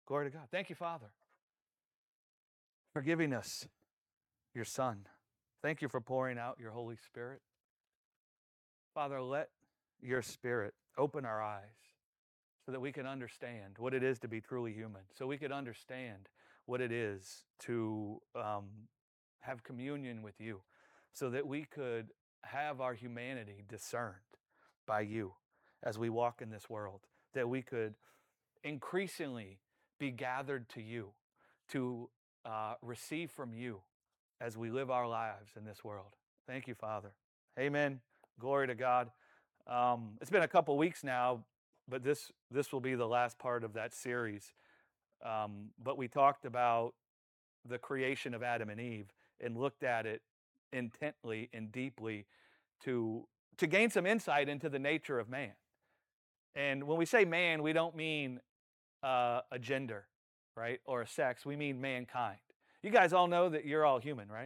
Glory to God. Thank you, Father, for giving us your Son. Thank you for pouring out your Holy Spirit. Father, let your Spirit open our eyes so that we can understand what it is to be truly human, so we could understand what it is to have communion with you, so that we could have our humanity discerned by you as we walk in this world, that we could increasingly be gathered to you, to receive from you as we live our lives in this world. Thank you, Father. Amen. Glory to God. It's been a couple weeks now, but this will be the last part of that series. But we talked about the creation of Adam and Eve and looked at it intently and deeply to gain some insight into the nature of man. And when we say man, we don't mean a gender, right, or a sex. We mean mankind. You guys all know that you're all human, right?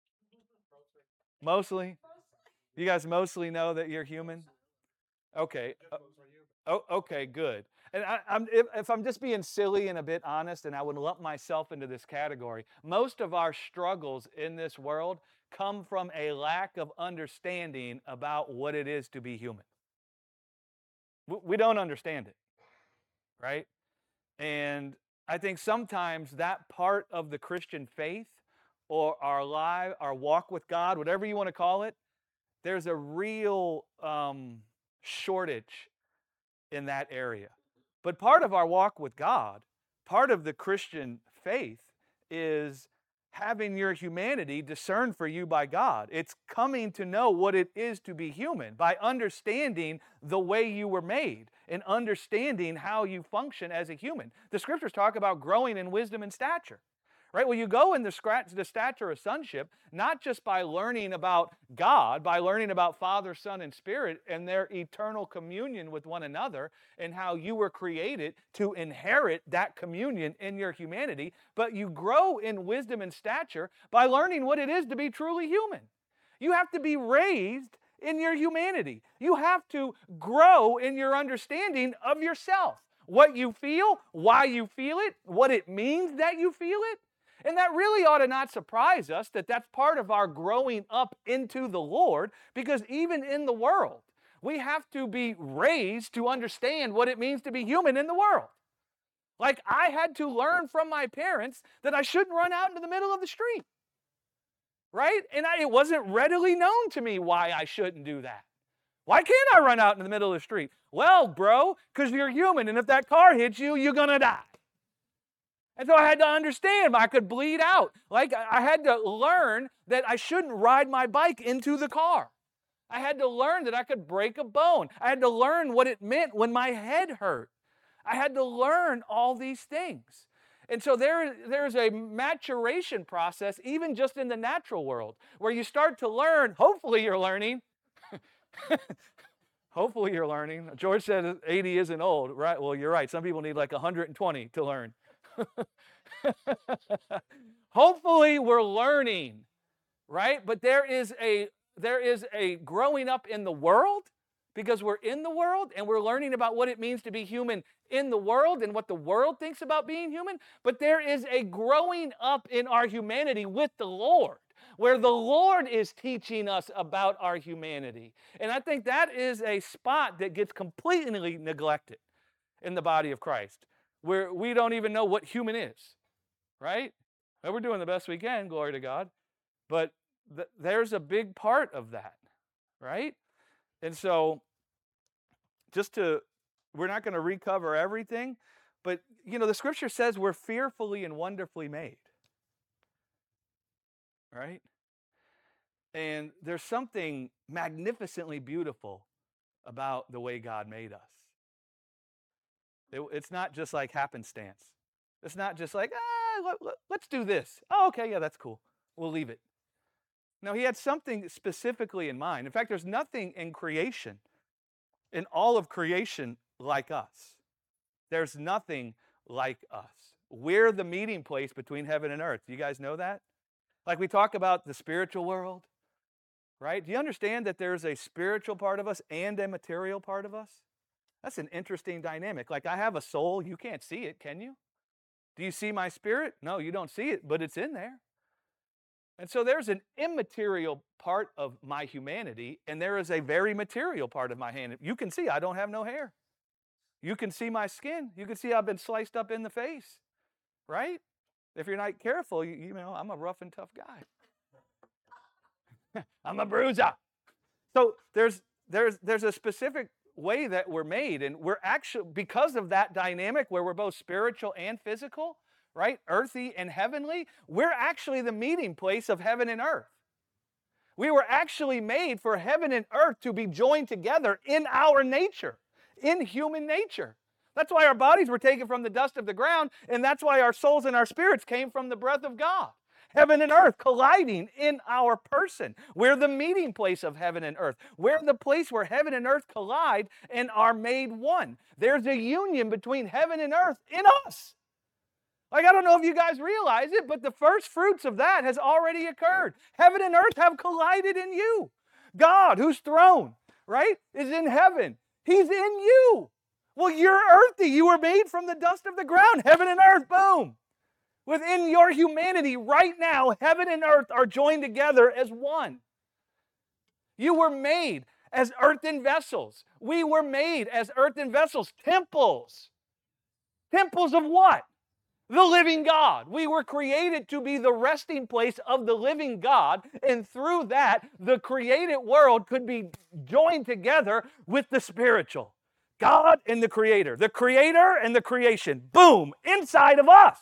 Mostly. You guys mostly know that you're human. Okay. Oh, okay, good. And if I'm just being silly and a bit honest, and I would lump myself into this category, most of our struggles in this world come from a lack of understanding about what it is to be human. We don't understand it, right? And I think sometimes that part of the Christian faith or our walk with God, whatever you want to call it, there's a real shortage in that area. But part of our walk with God, part of the Christian faith is having your humanity discerned for you by God. It's coming to know what it is to be human by understanding the way you were made and understanding how you function as a human. The scriptures talk about growing in wisdom and stature. Right? Well, you go in the stature of sonship, not just by learning about God, by learning about Father, Son, and Spirit and their eternal communion with one another and how you were created to inherit that communion in your humanity, but you grow in wisdom and stature by learning what it is to be truly human. You have to be raised in your humanity. You have to grow in your understanding of yourself, what you feel, why you feel it, what it means that you feel it. And that really ought to not surprise us that that's part of our growing up into the Lord, because even in the world, we have to be raised to understand what it means to be human in the world. Like I had to learn from my parents that I shouldn't run out into the middle of the street, right? And it wasn't readily known to me why I shouldn't do that. Why can't I run out in the middle of the street? Well, bro, because you're human, and if that car hits you, you're going to die. And so I had to understand I could bleed out. Like I had to learn that I shouldn't ride my bike into the car. I had to learn that I could break a bone. I had to learn what it meant when my head hurt. I had to learn all these things. And so there's a maturation process, even just in the natural world, where you start to learn, hopefully you're learning. Hopefully you're learning. George said 80 isn't old, right? Well, you're right. Some people need like 120 to learn. Hopefully we're learning, right? But there is a growing up in the world, because we're in the world and we're learning about what it means to be human in the world and what the world thinks about being human. But there is a growing up in our humanity with the Lord, where the Lord is teaching us about our humanity. And I think that is a spot that gets completely neglected in the body of Christ, where we don't even know what human is, right? Well, we're doing the best we can, glory to God. But there's a big part of that, right? And so we're not going to recover everything, but, the scripture says we're fearfully and wonderfully made, right? And there's something magnificently beautiful about the way God made us. It's not just like happenstance. It's not just like, let's do this. Oh, okay, yeah, that's cool. We'll leave it. No, he had something specifically in mind. In fact, there's nothing in creation, in all of creation, like us. There's nothing like us. We're the meeting place between heaven and earth. Do you guys know that? Like we talk about the spiritual world, right? Do you understand that there's a spiritual part of us and a material part of us? That's an interesting dynamic. Like I have a soul. You can't see it, can you? Do you see my spirit? No, you don't see it, but it's in there. And so there's an immaterial part of my humanity, and there is a very material part of my hand. You can see I don't have no hair. You can see my skin. You can see I've been sliced up in the face, right? If you're not careful, you know, I'm a rough and tough guy. I'm a bruiser. So there's a specific way that we're made, and we're actually, because of that dynamic where we're both spiritual and physical, right? Earthy and heavenly, we're actually the meeting place of heaven and earth. We were actually made for heaven and earth to be joined together in our nature, in human nature. That's why our bodies were taken from the dust of the ground, and that's why our souls and our spirits came from the breath of God. Heaven and earth colliding in our person. We're the meeting place of heaven and earth. We're the place where heaven and earth collide and are made one. There's a union between heaven and earth in us. Like, I don't know if you guys realize it, but the first fruits of that has already occurred. Heaven and earth have collided in you. God, whose throne, right, is in heaven. He's in you. Well, you're earthy. You were made from the dust of the ground. Heaven and earth, boom. Within your humanity right now, heaven and earth are joined together as one. You were made as earthen vessels. We were made as earthen vessels, temples. Temples of what? The living God. We were created to be the resting place of the living God, and through that, the created world could be joined together with the spiritual. God and the Creator and the creation, boom, inside of us.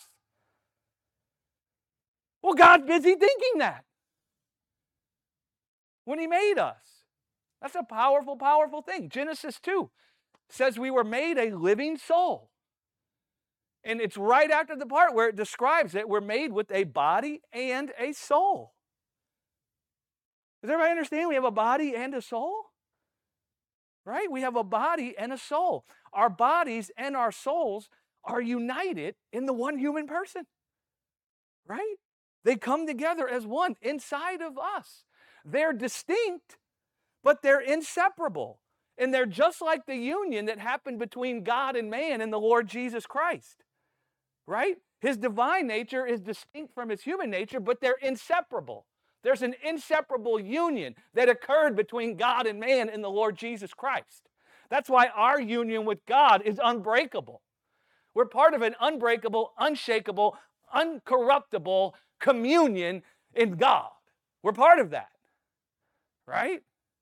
Well, God's busy thinking that when He made us. That's a powerful, powerful thing. Genesis 2 says we were made a living soul. And it's right after the part where it describes it, we're made with a body and a soul. Does everybody understand we have a body and a soul? Right? We have a body and a soul. Our bodies and our souls are united in the one human person. Right? They come together as one inside of us. They're distinct, but they're inseparable. And they're just like the union that happened between God and man in the Lord Jesus Christ. Right? His divine nature is distinct from his human nature, but they're inseparable. There's an inseparable union that occurred between God and man in the Lord Jesus Christ. That's why our union with God is unbreakable. We're part of an unbreakable, unshakable, uncorruptible communion in God. We're part of that. Right?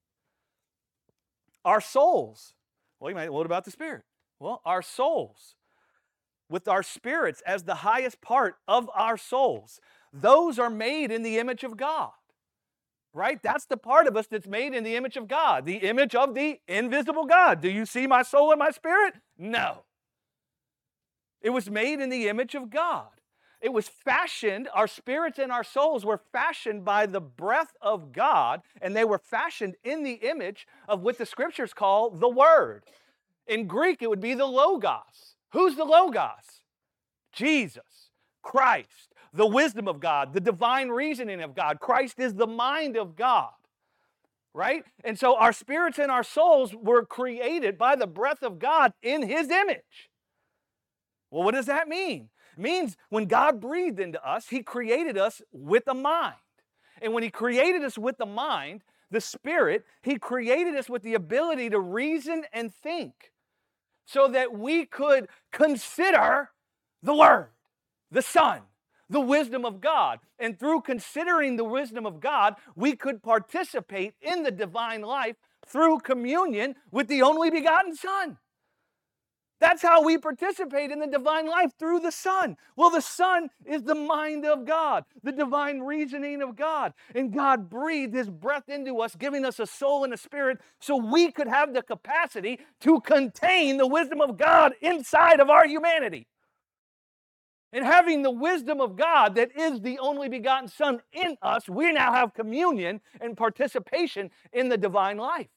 Our souls. Well, you might, what about the spirit? Well, our souls, with our spirits as the highest part of our souls, those are made in the image of God. Right? That's the part of us that's made in the image of God, the image of the invisible God. Do you see my soul and my spirit? No. It was made in the image of God. It was fashioned, our spirits and our souls were fashioned by the breath of God, and they were fashioned in the image of what the scriptures call the Word. In Greek, it would be the Logos. Who's the Logos? Jesus, Christ, the wisdom of God, the divine reasoning of God. Christ is the mind of God, right? And so our spirits and our souls were created by the breath of God in His image. Well, what does that mean? It means when God breathed into us, He created us with a mind. And when He created us with the mind, the Spirit, He created us with the ability to reason and think so that we could consider the Word, the Son, the wisdom of God. And through considering the wisdom of God, we could participate in the divine life through communion with the only begotten Son. That's how we participate in the divine life, through the Son. Well, the Son is the mind of God, the divine reasoning of God. And God breathed His breath into us, giving us a soul and a spirit so we could have the capacity to contain the wisdom of God inside of our humanity. And having the wisdom of God that is the only begotten Son in us, we now have communion and participation in the divine life.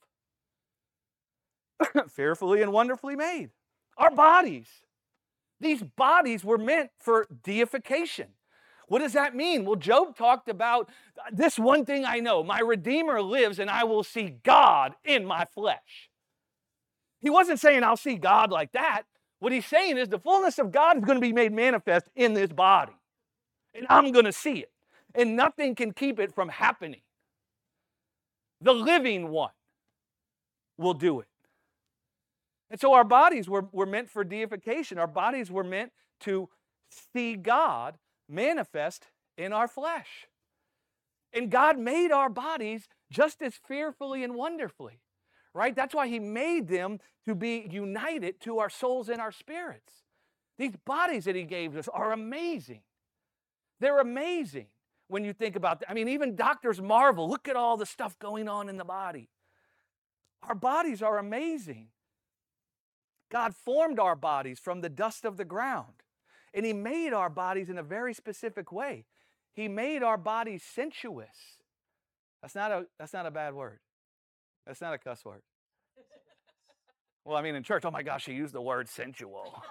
Fearfully and wonderfully made. Our bodies. These bodies were meant for deification. What does that mean? Well, Job talked about this one thing I know. My Redeemer lives and I will see God in my flesh. He wasn't saying I'll see God like that. What he's saying is the fullness of God is going to be made manifest in this body. And I'm going to see it. And nothing can keep it from happening. The living one will do it. And so our bodies were meant for deification. Our bodies were meant to see God manifest in our flesh. And God made our bodies just as fearfully and wonderfully, right? That's why he made them to be united to our souls and our spirits. These bodies that he gave us are amazing. They're amazing when you think about that. I mean, even doctors marvel. Look at all the stuff going on in the body. Our bodies are amazing. God formed our bodies from the dust of the ground. And he made our bodies in a very specific way. He made our bodies sensuous. That's not a bad word. That's not a cuss word. Well, I mean, in church, oh my gosh, he used the word sensual.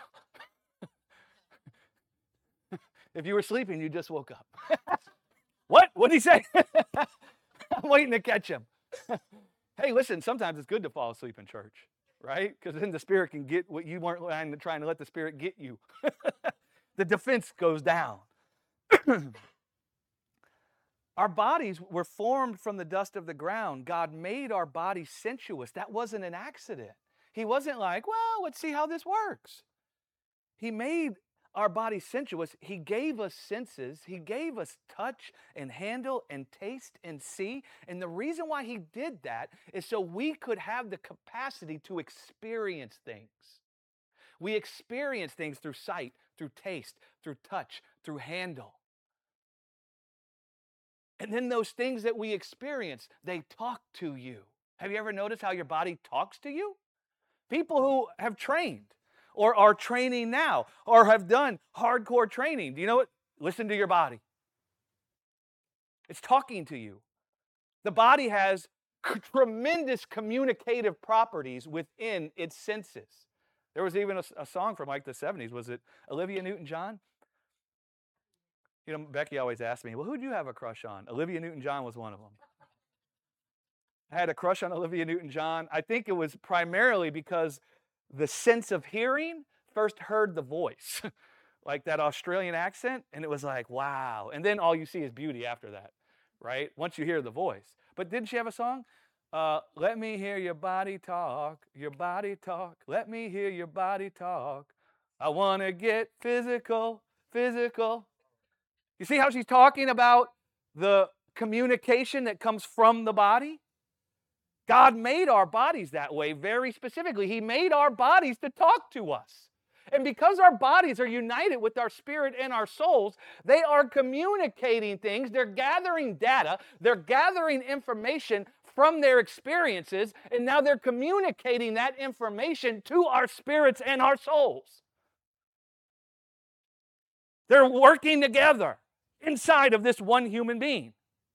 If you were sleeping, you just woke up. What? What did he say? I'm waiting to catch him. Hey, listen, sometimes it's good to fall asleep in church, right? Because then the Spirit can get what you weren't trying to let the Spirit get you. The defense goes down. Our bodies were formed from the dust of the ground. God made our bodies sensuous. That wasn't an accident. He wasn't like, well, let's see how this works. He made our bodies sensuous. He gave us senses. He gave us touch and handle and taste and see. And the reason why he did that is so we could have the capacity to experience things. We experience things through sight, through taste, through touch, through handle. And then those things that we experience, they talk to you. Have you ever noticed how your body talks to you? People who have trained or are training now or have done hardcore training, do you know what? Listen to your body. It's talking to you. The body has tremendous communicative properties within its senses. There was even a song from like the 70s. Was it Olivia Newton-John? You know, Becky always asks me, well, who do you have a crush on? Olivia Newton-John was one of them. I had a crush on Olivia Newton-John. I think it was primarily because the sense of hearing first heard the voice, like that Australian accent, and it was like, wow. And then all you see is beauty after that, right? Once you hear the voice. But didn't she have a song? Let me hear your body talk, your body talk. Let me hear your body talk. I want to get physical, physical. You see how she's talking about the communication that comes from the body? God made our bodies that way very specifically. He made our bodies to talk to us. And because our bodies are united with our spirit and our souls, they are communicating things. They're gathering data. They're gathering information from their experiences. And now they're communicating that information to our spirits and our souls. They're working together inside of this one human being.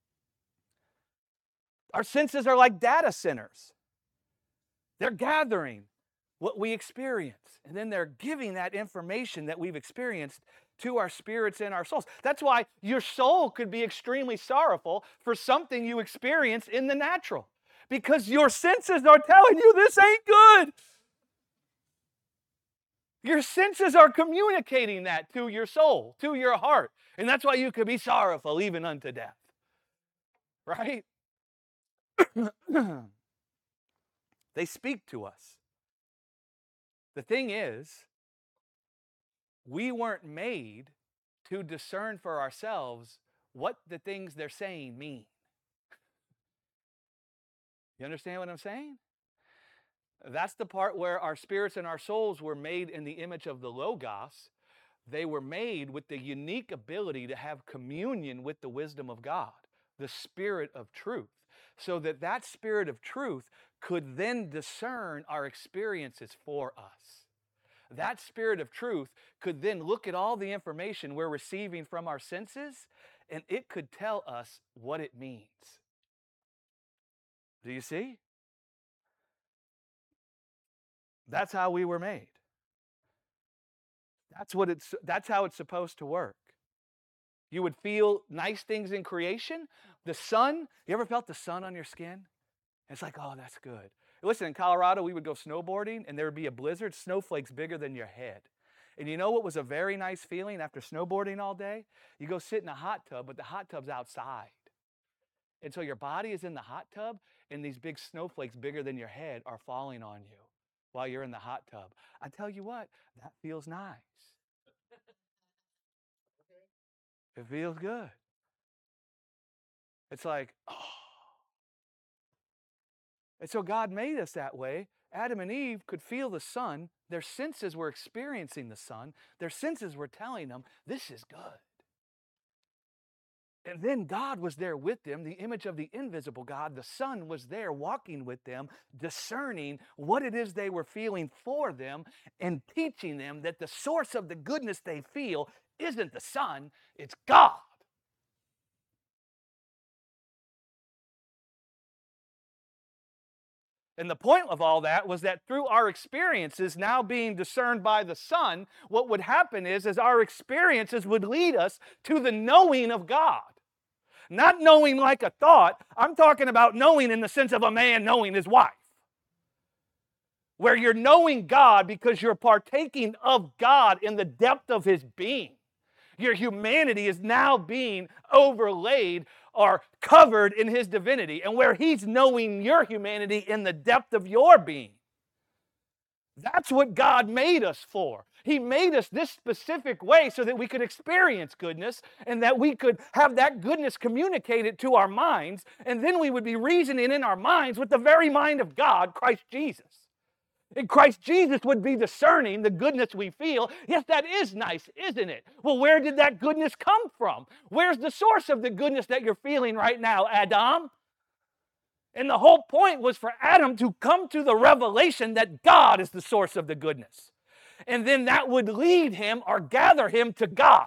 Our senses are like data centers. They're gathering what we experience, and then they're giving that information that we've experienced to our spirits and our souls. That's why your soul could be extremely sorrowful for something you experience in the natural, because your senses are telling you this ain't good. Your senses are communicating that to your soul, to your heart. And that's why you could be sorrowful even unto death. Right? They speak to us. The thing is, we weren't made to discern for ourselves what the things they're saying mean. You understand what I'm saying? That's the part where our spirits and our souls were made in the image of the Logos. They were made with the unique ability to have communion with the wisdom of God, the Spirit of truth, so that that Spirit of truth could then discern our experiences for us. That Spirit of truth could then look at all the information we're receiving from our senses, and it could tell us what it means. Do you see? That's how we were made. That's how it's supposed to work. You would feel nice things in creation. The sun, you ever felt the sun on your skin? It's like, oh, that's good. Listen, in Colorado, we would go snowboarding, and there would be a blizzard, snowflakes bigger than your head. And you know what was a very nice feeling after snowboarding all day? You go sit in a hot tub, but the hot tub's outside. And so your body is in the hot tub, and these big snowflakes bigger than your head are falling on you while you're in the hot tub. I tell you what, that feels nice. It feels good. It's like, oh. And so God made us that way. Adam and Eve could feel the sun. Their senses were experiencing the sun. Their senses were telling them, this is good. And then God was there with them, the image of the invisible God. The Son was there walking with them, discerning what it is they were feeling for them and teaching them that the source of the goodness they feel isn't the Son, it's God. And the point of all that was that through our experiences now being discerned by the Son, what would happen is our experiences would lead us to the knowing of God. Not knowing like a thought. I'm talking about knowing in the sense of a man knowing his wife. Where you're knowing God because you're partaking of God in the depth of His being. Your humanity is now being overlaid or covered in His divinity, and where He's knowing your humanity in the depth of your being. That's what God made us for. He made us this specific way so that we could experience goodness and that we could have that goodness communicated to our minds, and then we would be reasoning in our minds with the very mind of God, Christ Jesus. And Christ Jesus would be discerning the goodness we feel. Yes, that is nice, isn't it? Well, where did that goodness come from? Where's the source of the goodness that you're feeling right now, Adam? And the whole point was for Adam to come to the revelation that God is the source of the goodness. And then that would lead him or gather him to God.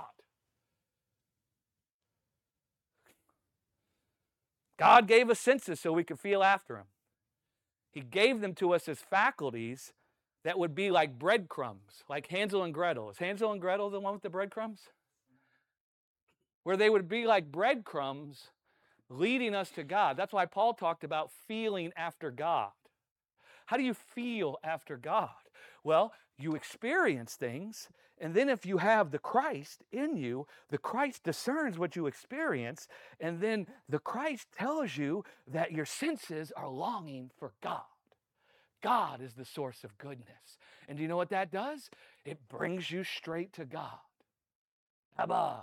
God gave us senses so we could feel after Him. He gave them to us as faculties that would be like breadcrumbs, like Hansel and Gretel. Is Hansel and Gretel the one with the breadcrumbs? Where they would be like breadcrumbs leading us to God. That's why Paul talked about feeling after God. How do you feel after God? Well, you experience things, and then if you have the Christ in you, the Christ discerns what you experience, and then the Christ tells you that your senses are longing for God. God is the source of goodness. And do you know what that does? It brings you straight to God. Abba.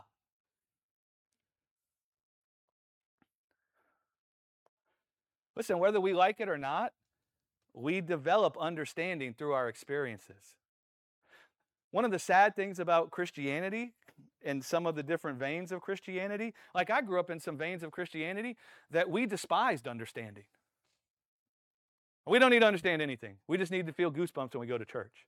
Listen, whether we like it or not, we develop understanding through our experiences. One of the sad things about Christianity and some of the different veins of Christianity, like I grew up in some veins of Christianity that we despised understanding. We don't need to understand anything. We just need to feel goosebumps when we go to church.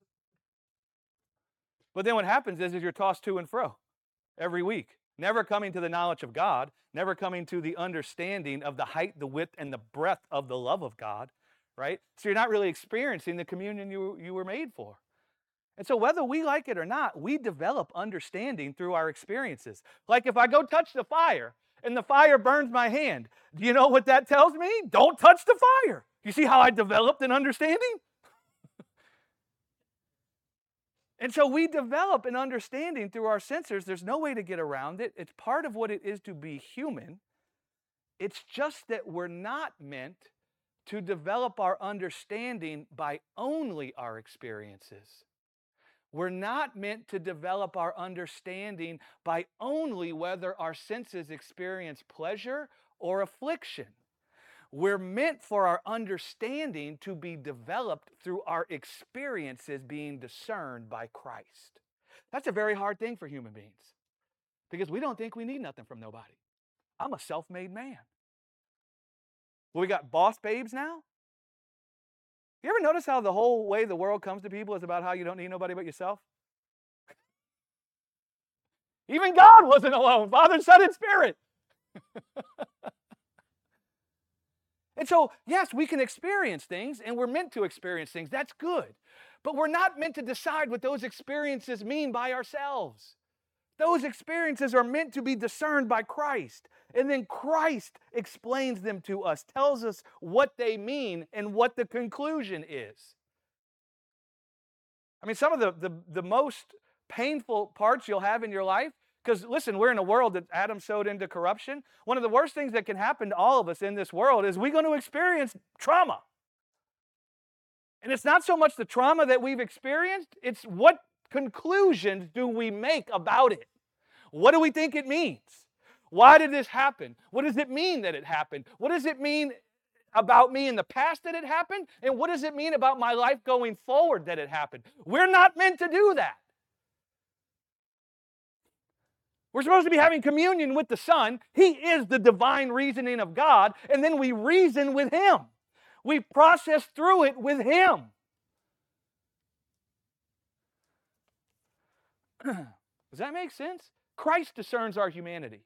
But then what happens is you're tossed to and fro every week, never coming to the knowledge of God, never coming to the understanding of the height, the width, and the breadth of the love of God, right? So you're not really experiencing the communion you were made for. And so whether we like it or not, we develop understanding through our experiences. Like if I go touch the fire and the fire burns my hand, do you know what that tells me? Don't touch the fire. You see how I developed an understanding? And so we develop an understanding through our sensors. There's no way to get around it. It's part of what it is to be human. It's just that we're not meant to develop our understanding by only our experiences. We're not meant to develop our understanding by only whether our senses experience pleasure or affliction. We're meant for our understanding to be developed through our experiences being discerned by Christ. That's a very hard thing for human beings because we don't think we need nothing from nobody. I'm a self-made man. Well, we got boss babes now. You ever notice how the whole way the world comes to people is about how you don't need nobody but yourself? Even God wasn't alone. Father, Son, and Spirit. And so, yes, we can experience things, and we're meant to experience things. That's good. But we're not meant to decide what those experiences mean by ourselves. Those experiences are meant to be discerned by Christ. And then Christ explains them to us, tells us what they mean and what the conclusion is. I mean, some of the most painful parts you'll have in your life, because listen, we're in a world that Adam sowed into corruption. One of the worst things that can happen to all of us in this world is we're going to experience trauma. And it's not so much the trauma that we've experienced, it's what conclusions do we make about it? What do we think it means? Why did this happen? What does it mean that it happened? What does it mean about me in the past that it happened? And what does it mean about my life going forward that it happened? We're not meant to do that. We're supposed to be having communion with the Son. He is the divine reasoning of God, and then we reason with Him. We process through it with Him. Does that make sense? Christ discerns our humanity.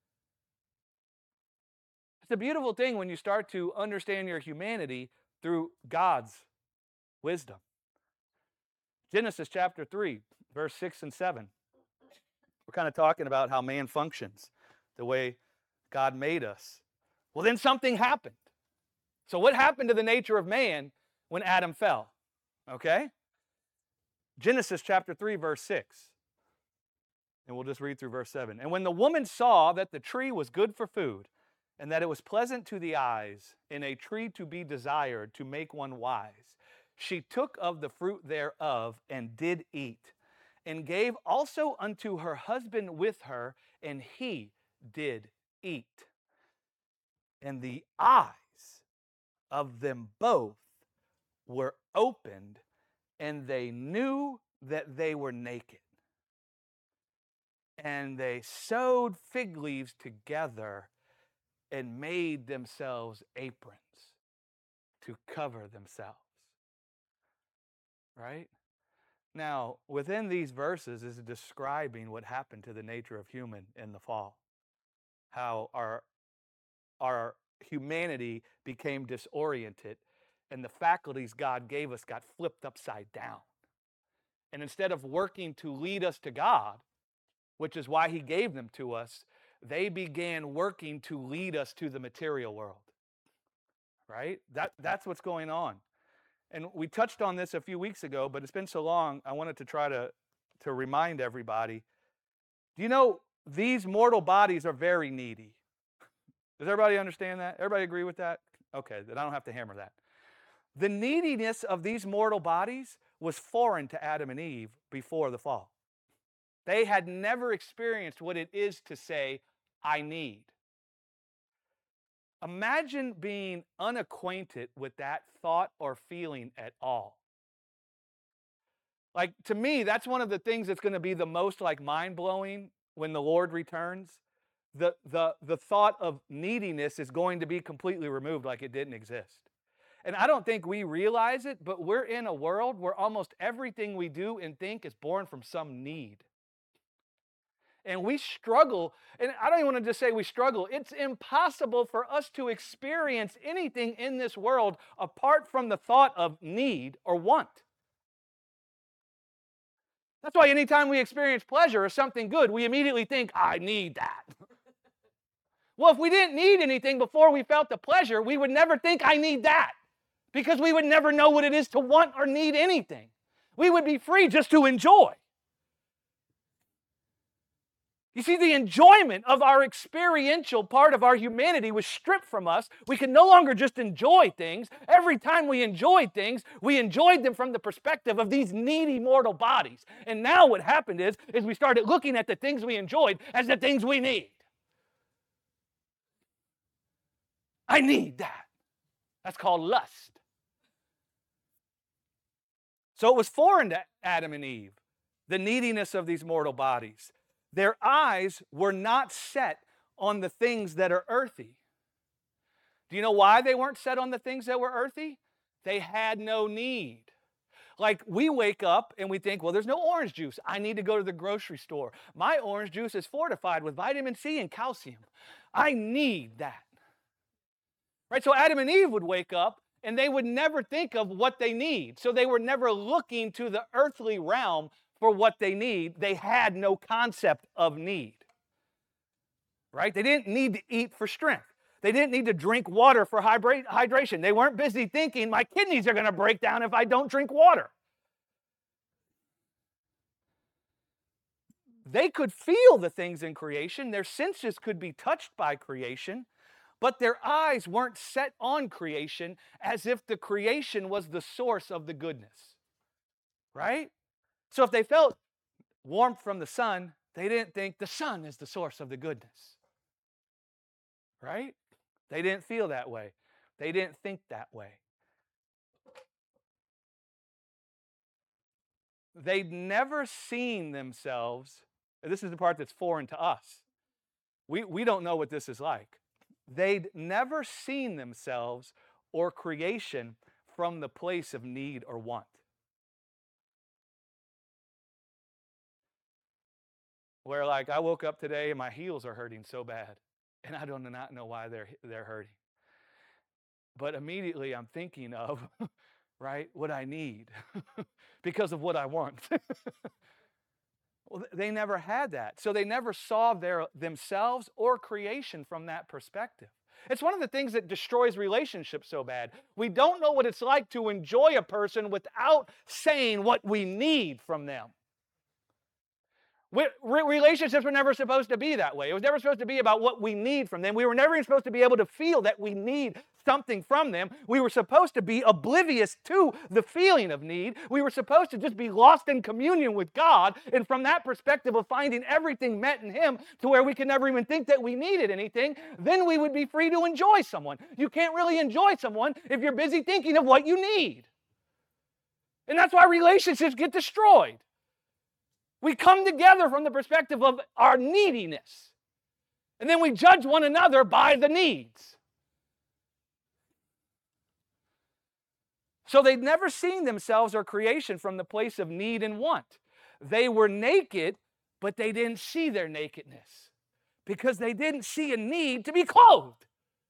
It's a beautiful thing when you start to understand your humanity through God's wisdom. Genesis chapter 3, verse 6 and 7. We're kind of talking about how man functions, the way God made us. Well, then something happened. So what happened to the nature of man when Adam fell? Okay? Genesis chapter 3, verse 6. And we'll just read through verse 7. And when the woman saw that the tree was good for food, and that it was pleasant to the eyes, and a tree to be desired to make one wise, she took of the fruit thereof, and did eat, and gave also unto her husband with her, and he did eat. And the eyes of them both were opened, and they knew that they were naked. And they sewed fig leaves together and made themselves aprons to cover themselves. Right? Now, within these verses is describing what happened to the nature of human in the fall. How our humanity became disoriented, and the faculties God gave us got flipped upside down. And instead of working to lead us to God, which is why He gave them to us, they began working to lead us to the material world. Right? That's what's going on. And we touched on this a few weeks ago, but it's been so long, I wanted to try to remind everybody. Do you know these mortal bodies are very needy? Does everybody understand that? Everybody agree with that? Okay, then I don't have to hammer that. The neediness of these mortal bodies was foreign to Adam and Eve before the fall. They had never experienced what it is to say, I need. Imagine being unacquainted with that thought or feeling at all. Like, to me, that's one of the things that's going to be the most like mind-blowing when the Lord returns. The thought of neediness is going to be completely removed like it didn't exist. And I don't think we realize it, but we're in a world where almost everything we do and think is born from some need. And we struggle, and I don't even want to just say we struggle. It's impossible for us to experience anything in this world apart from the thought of need or want. That's why anytime we experience pleasure or something good, we immediately think, I need that. Well, if we didn't need anything before we felt the pleasure, we would never think, I need that. Because we would never know what it is to want or need anything. We would be free just to enjoy. You see, the enjoyment of our experiential part of our humanity was stripped from us. We can no longer just enjoy things. Every time we enjoyed things, we enjoyed them from the perspective of these needy mortal bodies. And now what happened is we started looking at the things we enjoyed as the things we need. I need that. That's called lust. So it was foreign to Adam and Eve, the neediness of these mortal bodies. Their eyes were not set on the things that are earthy. Do you know why they weren't set on the things that were earthy? They had no need. Like, we wake up and we think, well, there's no orange juice. I need to go to the grocery store. My orange juice is fortified with vitamin C and calcium. I need that. Right? So Adam and Eve would wake up and they would never think of what they need. So they were never looking to the earthly realm for what they need. They had no concept of need. Right? They didn't need to eat for strength. They didn't need to drink water for hydration. They weren't busy thinking, my kidneys are going to break down if I don't drink water. They could feel the things in creation. Their senses could be touched by creation, but their eyes weren't set on creation as if the creation was the source of the goodness. Right? So if they felt warmth from the sun, they didn't think the sun is the source of the goodness. Right? They didn't feel that way. They didn't think that way. They'd never seen themselves, and this is the part that's foreign to us. We don't know what this is like. They'd never seen themselves or creation from the place of need or want. Where like, I woke up today and my heels are hurting so bad, and I do not know why they're hurting. But immediately I'm thinking of, right, what I need because of what I want. Well, they never had that. So they never saw themselves or creation from that perspective. It's one of the things that destroys relationships so bad. We don't know what it's like to enjoy a person without saying what we need from them. Relationships were never supposed to be that way. It was never supposed to be about what we need from them. We were never even supposed to be able to feel that we need something from them. We were supposed to be oblivious to the feeling of need. We were supposed to just be lost in communion with God, and from that perspective of finding everything met in Him to where we could never even think that we needed anything, then we would be free to enjoy someone. You can't really enjoy someone if you're busy thinking of what you need. And that's why relationships get destroyed. We come together from the perspective of our neediness. And then we judge one another by the needs. So they'd never seen themselves or creation from the place of need and want. They were naked, but they didn't see their nakedness because they didn't see a need to be clothed.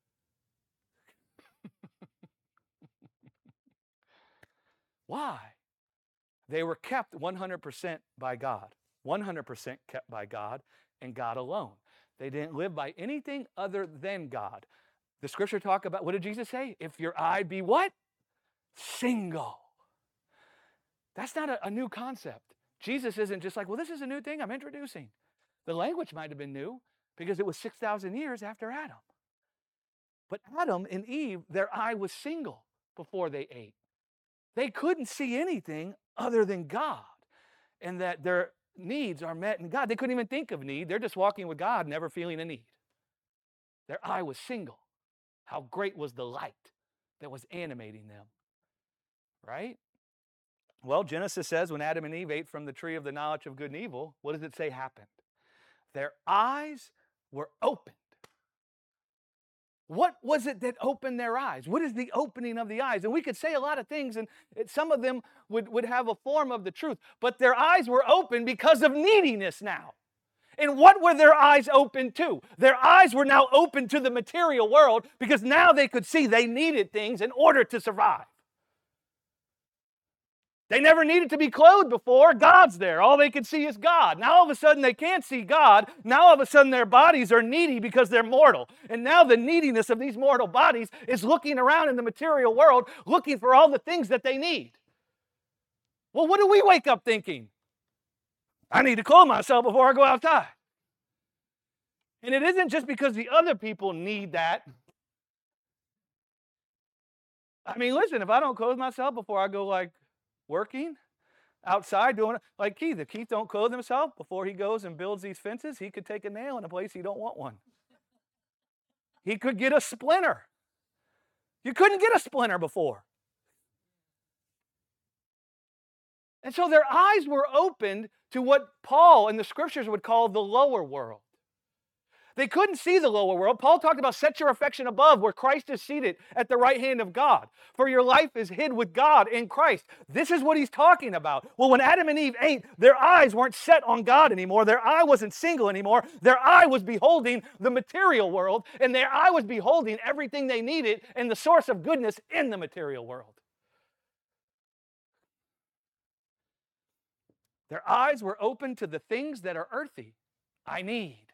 Why? They were kept 100% by God. 100% kept by God and God alone. They didn't live by anything other than God. The scripture talk about, what did Jesus say? If your eye be what? Single. That's not a new concept. Jesus isn't just like, well, this is a new thing I'm introducing. The language might have been new because it was 6,000 years after Adam. But Adam and Eve, their eye was single before they ate. They couldn't see anything other than God, and that their needs are met in God. They couldn't even think of need. They're just walking with God, never feeling a need. Their eye was single. How great was the light that was animating them, right? Well, Genesis says when Adam and Eve ate from the tree of the knowledge of good and evil, what does it say happened? Their eyes were opened. What was it that opened their eyes? What is the opening of the eyes? And we could say a lot of things, and some of them would have a form of the truth. But their eyes were open because of neediness now. And what were their eyes open to? Their eyes were now open to the material world because now they could see they needed things in order to survive. They never needed to be clothed before. God's there. All they could see is God. Now all of a sudden they can't see God. Now all of a sudden their bodies are needy because they're mortal. And now the neediness of these mortal bodies is looking around in the material world, looking for all the things that they need. Well, what do we wake up thinking? I need to clothe myself before I go outside. And it isn't just because the other people need that. I mean, listen, if I don't clothe myself before I go working outside doing it, like Keith. If Keith don't clothe himself before he goes and builds these fences, he could take a nail in a place he don't want one. He could get a splinter. You couldn't get a splinter before. And so their eyes were opened to what Paul in the scriptures would call the lower world. They couldn't see the lower world. Paul talked about set your affection above where Christ is seated at the right hand of God. For your life is hid with God in Christ. This is what he's talking about. Well, when Adam and Eve ate, their eyes weren't set on God anymore. Their eye wasn't single anymore. Their eye was beholding the material world, and their eye was beholding everything they needed and the source of goodness in the material world. Their eyes were open to the things that are earthy. I need.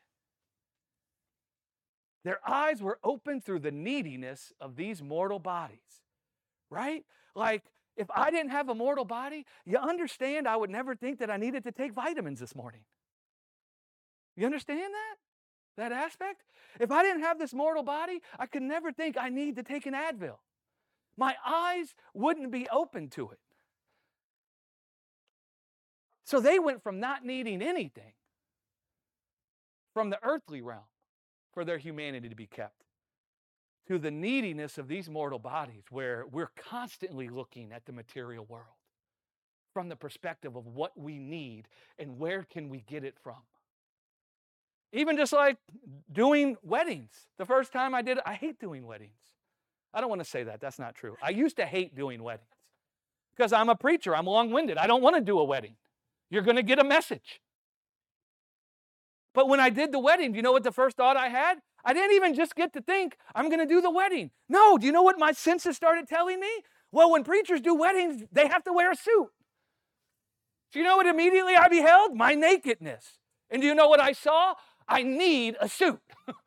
Their eyes were open through the neediness of these mortal bodies, right? Like, if I didn't have a mortal body, you understand I would never think that I needed to take vitamins this morning. You understand that? That aspect? If I didn't have this mortal body, I could never think I need to take an Advil. My eyes wouldn't be open to it. So they went from not needing anything from the earthly realm for their humanity to be kept to the neediness of these mortal bodies, where we're constantly looking at the material world from the perspective of what we need and where can we get it from. Even just like doing weddings. The first time I did it, I hate doing weddings. I don't want to say that. That's not true. I used to hate doing weddings because I'm a preacher. I'm long-winded. I don't want to do a wedding. You're going to get a message. But when I did the wedding, do you know what the first thought I had? I didn't even just get to think, I'm going to do the wedding. No, do you know what my senses started telling me? Well, when preachers do weddings, they have to wear a suit. Do you know what immediately I beheld? My nakedness. And do you know what I saw? I need a suit.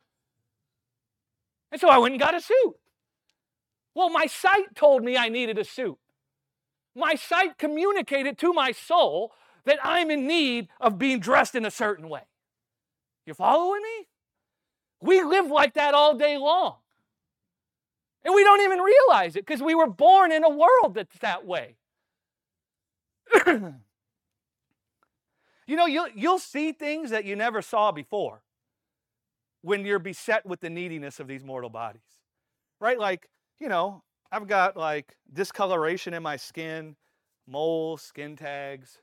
And so I went and got a suit. Well, my sight told me I needed a suit. My sight communicated to my soul that I'm in need of being dressed in a certain way. You following me? We live like that all day long. And we don't even realize it because we were born in a world that's that way. You know, you'll see things that you never saw before when you're beset with the neediness of these mortal bodies. Right? Like, you know, I've got like discoloration in my skin, moles, skin tags.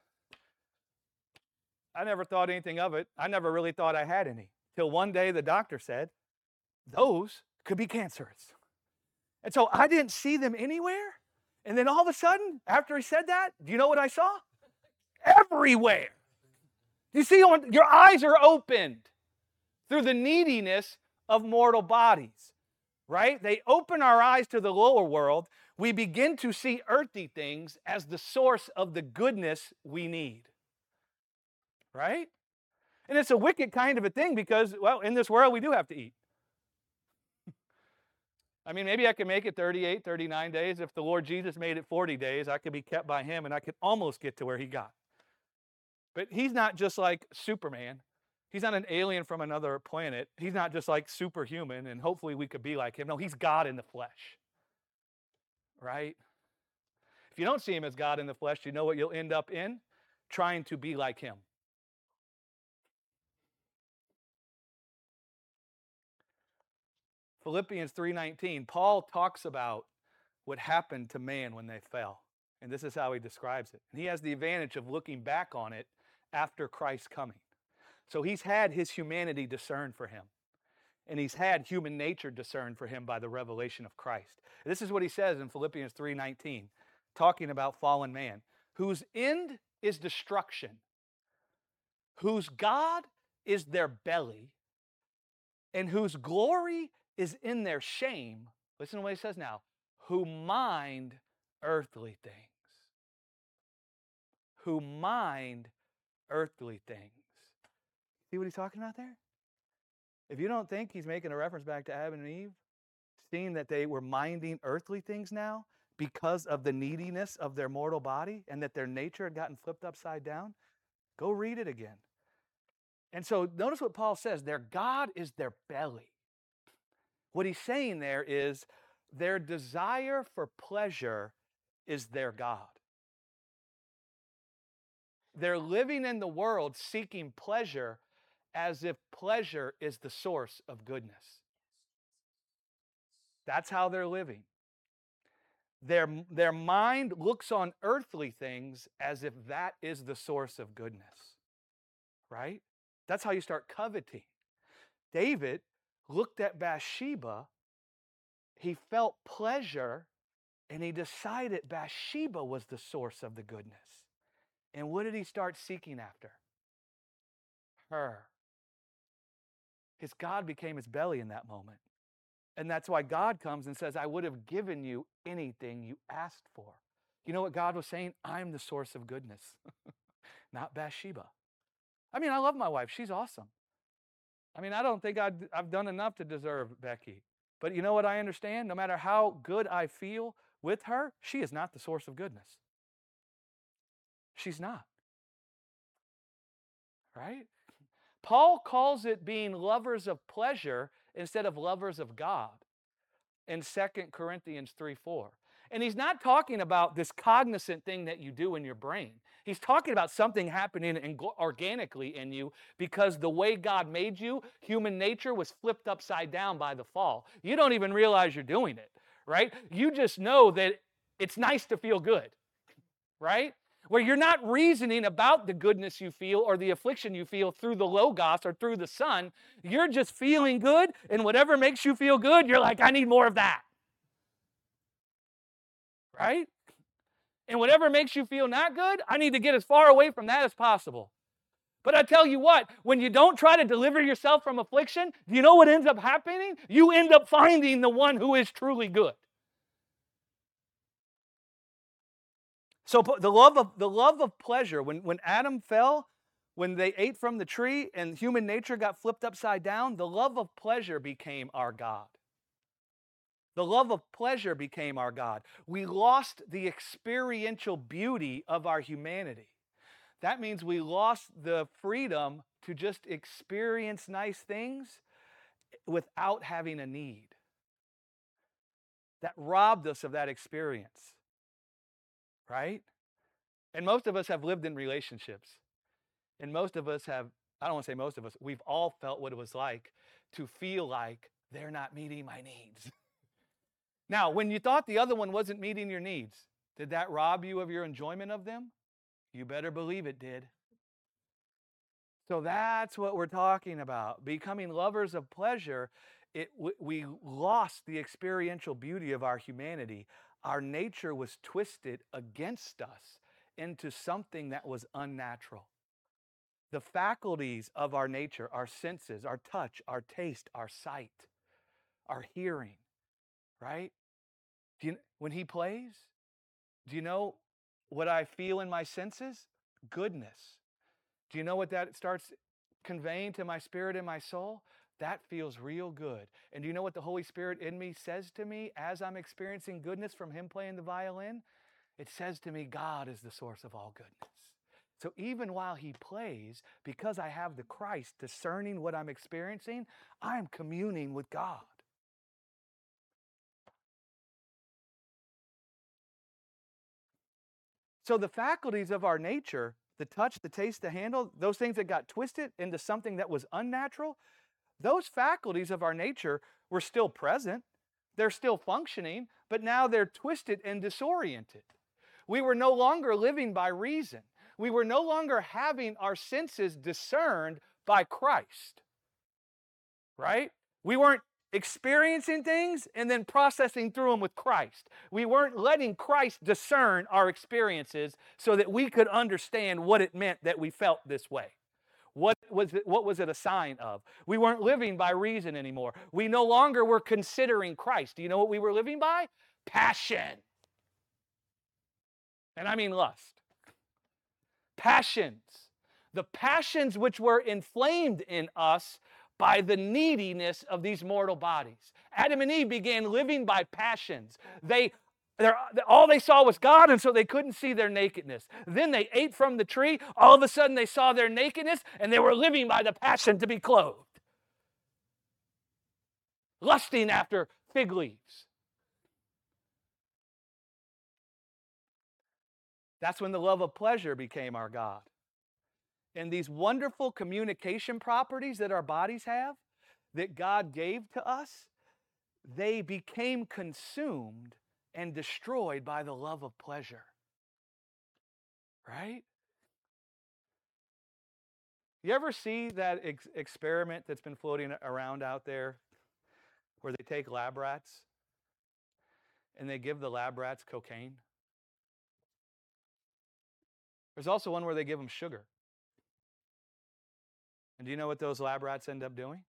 I never thought anything of it. I never really thought I had any. Till one day the doctor said, those could be cancerous. And so I didn't see them anywhere. And then all of a sudden, after he said that, do you know what I saw? Everywhere. You see, your eyes are opened through the neediness of mortal bodies, right? They open our eyes to the lower world. We begin to see earthly things as the source of the goodness we need, right? And it's a wicked kind of a thing because, well, in this world, we do have to eat. I mean, maybe I could make it 38, 39 days. If the Lord Jesus made it 40 days, I could be kept by him and I could almost get to where he got. But he's not just like Superman. He's not an alien from another planet. He's not just like superhuman, and hopefully we could be like him. No, he's God in the flesh, right? If you don't see him as God in the flesh, you know what you'll end up in? Trying to be like him. Philippians 3:19, Paul talks about what happened to man when they fell. And this is how he describes it. And he has the advantage of looking back on it after Christ's coming. So he's had his humanity discerned for him. And he's had human nature discerned for him by the revelation of Christ. This is what he says in Philippians 3:19, talking about fallen man, whose end is destruction, whose God is their belly, and whose glory is in their shame. Listen to what he says now. Who mind earthly things. Who mind earthly things. See what he's talking about there? If you don't think he's making a reference back to Adam and Eve, seeing that they were minding earthly things now because of the neediness of their mortal body and that their nature had gotten flipped upside down, go read it again. And so notice what Paul says. Their God is their belly. What he's saying there is their desire for pleasure is their God. They're living in the world seeking pleasure as if pleasure is the source of goodness. That's how they're living. Their mind looks on earthly things as if that is the source of goodness, right? That's how you start coveting. David looked at Bathsheba, he felt pleasure, and he decided Bathsheba was the source of the goodness. And what did he start seeking after? Her. His God became his belly in that moment. And that's why God comes and says, I would have given you anything you asked for. You know what God was saying? I'm the source of goodness. Not Bathsheba. I mean, I love my wife. She's awesome. I mean, I don't think I've done enough to deserve Becky. But you know what I understand? No matter how good I feel with her, she is not the source of goodness. She's not. Right? Paul calls it being lovers of pleasure instead of lovers of God in 2 Corinthians 3:4. And he's not talking about this cognizant thing that you do in your brain. He's talking about something happening organically in you because the way God made you, human nature was flipped upside down by the fall. You don't even realize you're doing it, right? You just know that it's nice to feel good, right? Where you're not reasoning about the goodness you feel or the affliction you feel through the Logos or through the Son. You're just feeling good, and whatever makes you feel good, you're like, I need more of that. Right? And whatever makes you feel not good, I need to get as far away from that as possible. But I tell you what, when you don't try to deliver yourself from affliction, do you know what ends up happening? You end up finding the one who is truly good. So the love of pleasure, when Adam fell, when they ate from the tree and human nature got flipped upside down, the love of pleasure became our God. The love of pleasure became our God. We lost the experiential beauty of our humanity. That means we lost the freedom to just experience nice things without having a need. That robbed us of that experience. Right? And most of us have lived in relationships. And most of us have, I don't want to say most of us, we've all felt what it was like to feel like they're not meeting my needs. Now, when you thought the other one wasn't meeting your needs, did that rob you of your enjoyment of them? You better believe it did. So that's what we're talking about. Becoming lovers of pleasure, we lost the experiential beauty of our humanity. Our nature was twisted against us into something that was unnatural. The faculties of our nature, our senses, our touch, our taste, our sight, our hearing, right? When he plays, do you know what I feel in my senses? Goodness. Do you know what that starts conveying to my spirit and my soul? That feels real good. And do you know what the Holy Spirit in me says to me as I'm experiencing goodness from him playing the violin? It says to me, God is the source of all goodness. So even while he plays, because I have the Christ discerning what I'm experiencing, I'm communing with God. So the faculties of our nature, the touch, the taste, the handle, those things that got twisted into something that was unnatural, those faculties of our nature were still present. They're still functioning, but now they're twisted and disoriented. We were no longer living by reason. We were no longer having our senses discerned by Christ. Right? We weren't experiencing things and then processing through them with Christ. We weren't letting Christ discern our experiences so that we could understand what it meant that we felt this way. What was it a sign of? We weren't living by reason anymore. We no longer were considering Christ. Do you know what we were living by? Passion. And I mean lust. Passions. The passions which were inflamed in us by the neediness of these mortal bodies. Adam and Eve began living by passions. All they saw was God, and so they couldn't see their nakedness. Then they ate from the tree. All of a sudden, they saw their nakedness, and they were living by the passion to be clothed. Lusting after fig leaves. That's when the love of pleasure became our God. And these wonderful communication properties that our bodies have, that God gave to us, they became consumed and destroyed by the love of pleasure. Right? You ever see that experiment that's been floating around out there where they take lab rats and they give the lab rats cocaine? There's also one where they give them sugar. And do you know what those lab rats end up doing?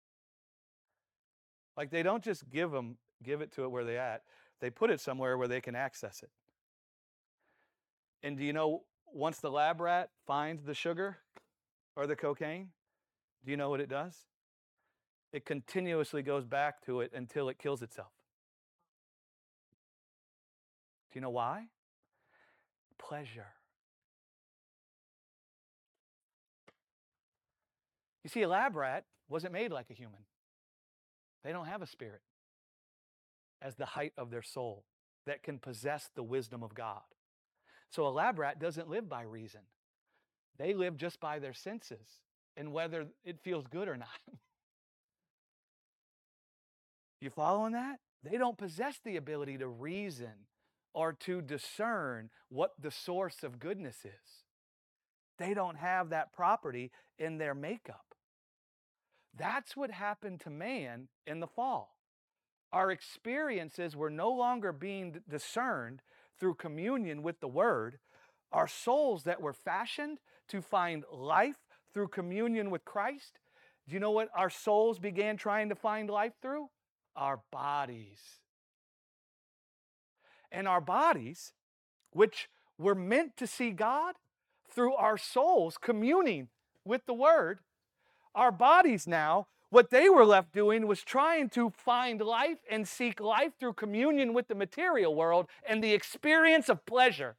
Like, they don't just give it to it where they at. They put it somewhere where they can access it. And do you know once the lab rat finds the sugar or the cocaine, do you know what it does? It continuously goes back to it until it kills itself. Do you know why? Pleasure. You see, a lab rat wasn't made like a human. They don't have a spirit as the height of their soul that can possess the wisdom of God. So a lab rat doesn't live by reason. They live just by their senses and whether it feels good or not. You following that? They don't possess the ability to reason or to discern what the source of goodness is. They don't have that property in their makeup. That's what happened to man in the fall. Our experiences were no longer being discerned through communion with the Word. Our souls that were fashioned to find life through communion with Christ, do you know what our souls began trying to find life through? Our bodies. And our bodies, which were meant to see God through our souls communing with the Word, our bodies now, what they were left doing was trying to find life and seek life through communion with the material world and the experience of pleasure.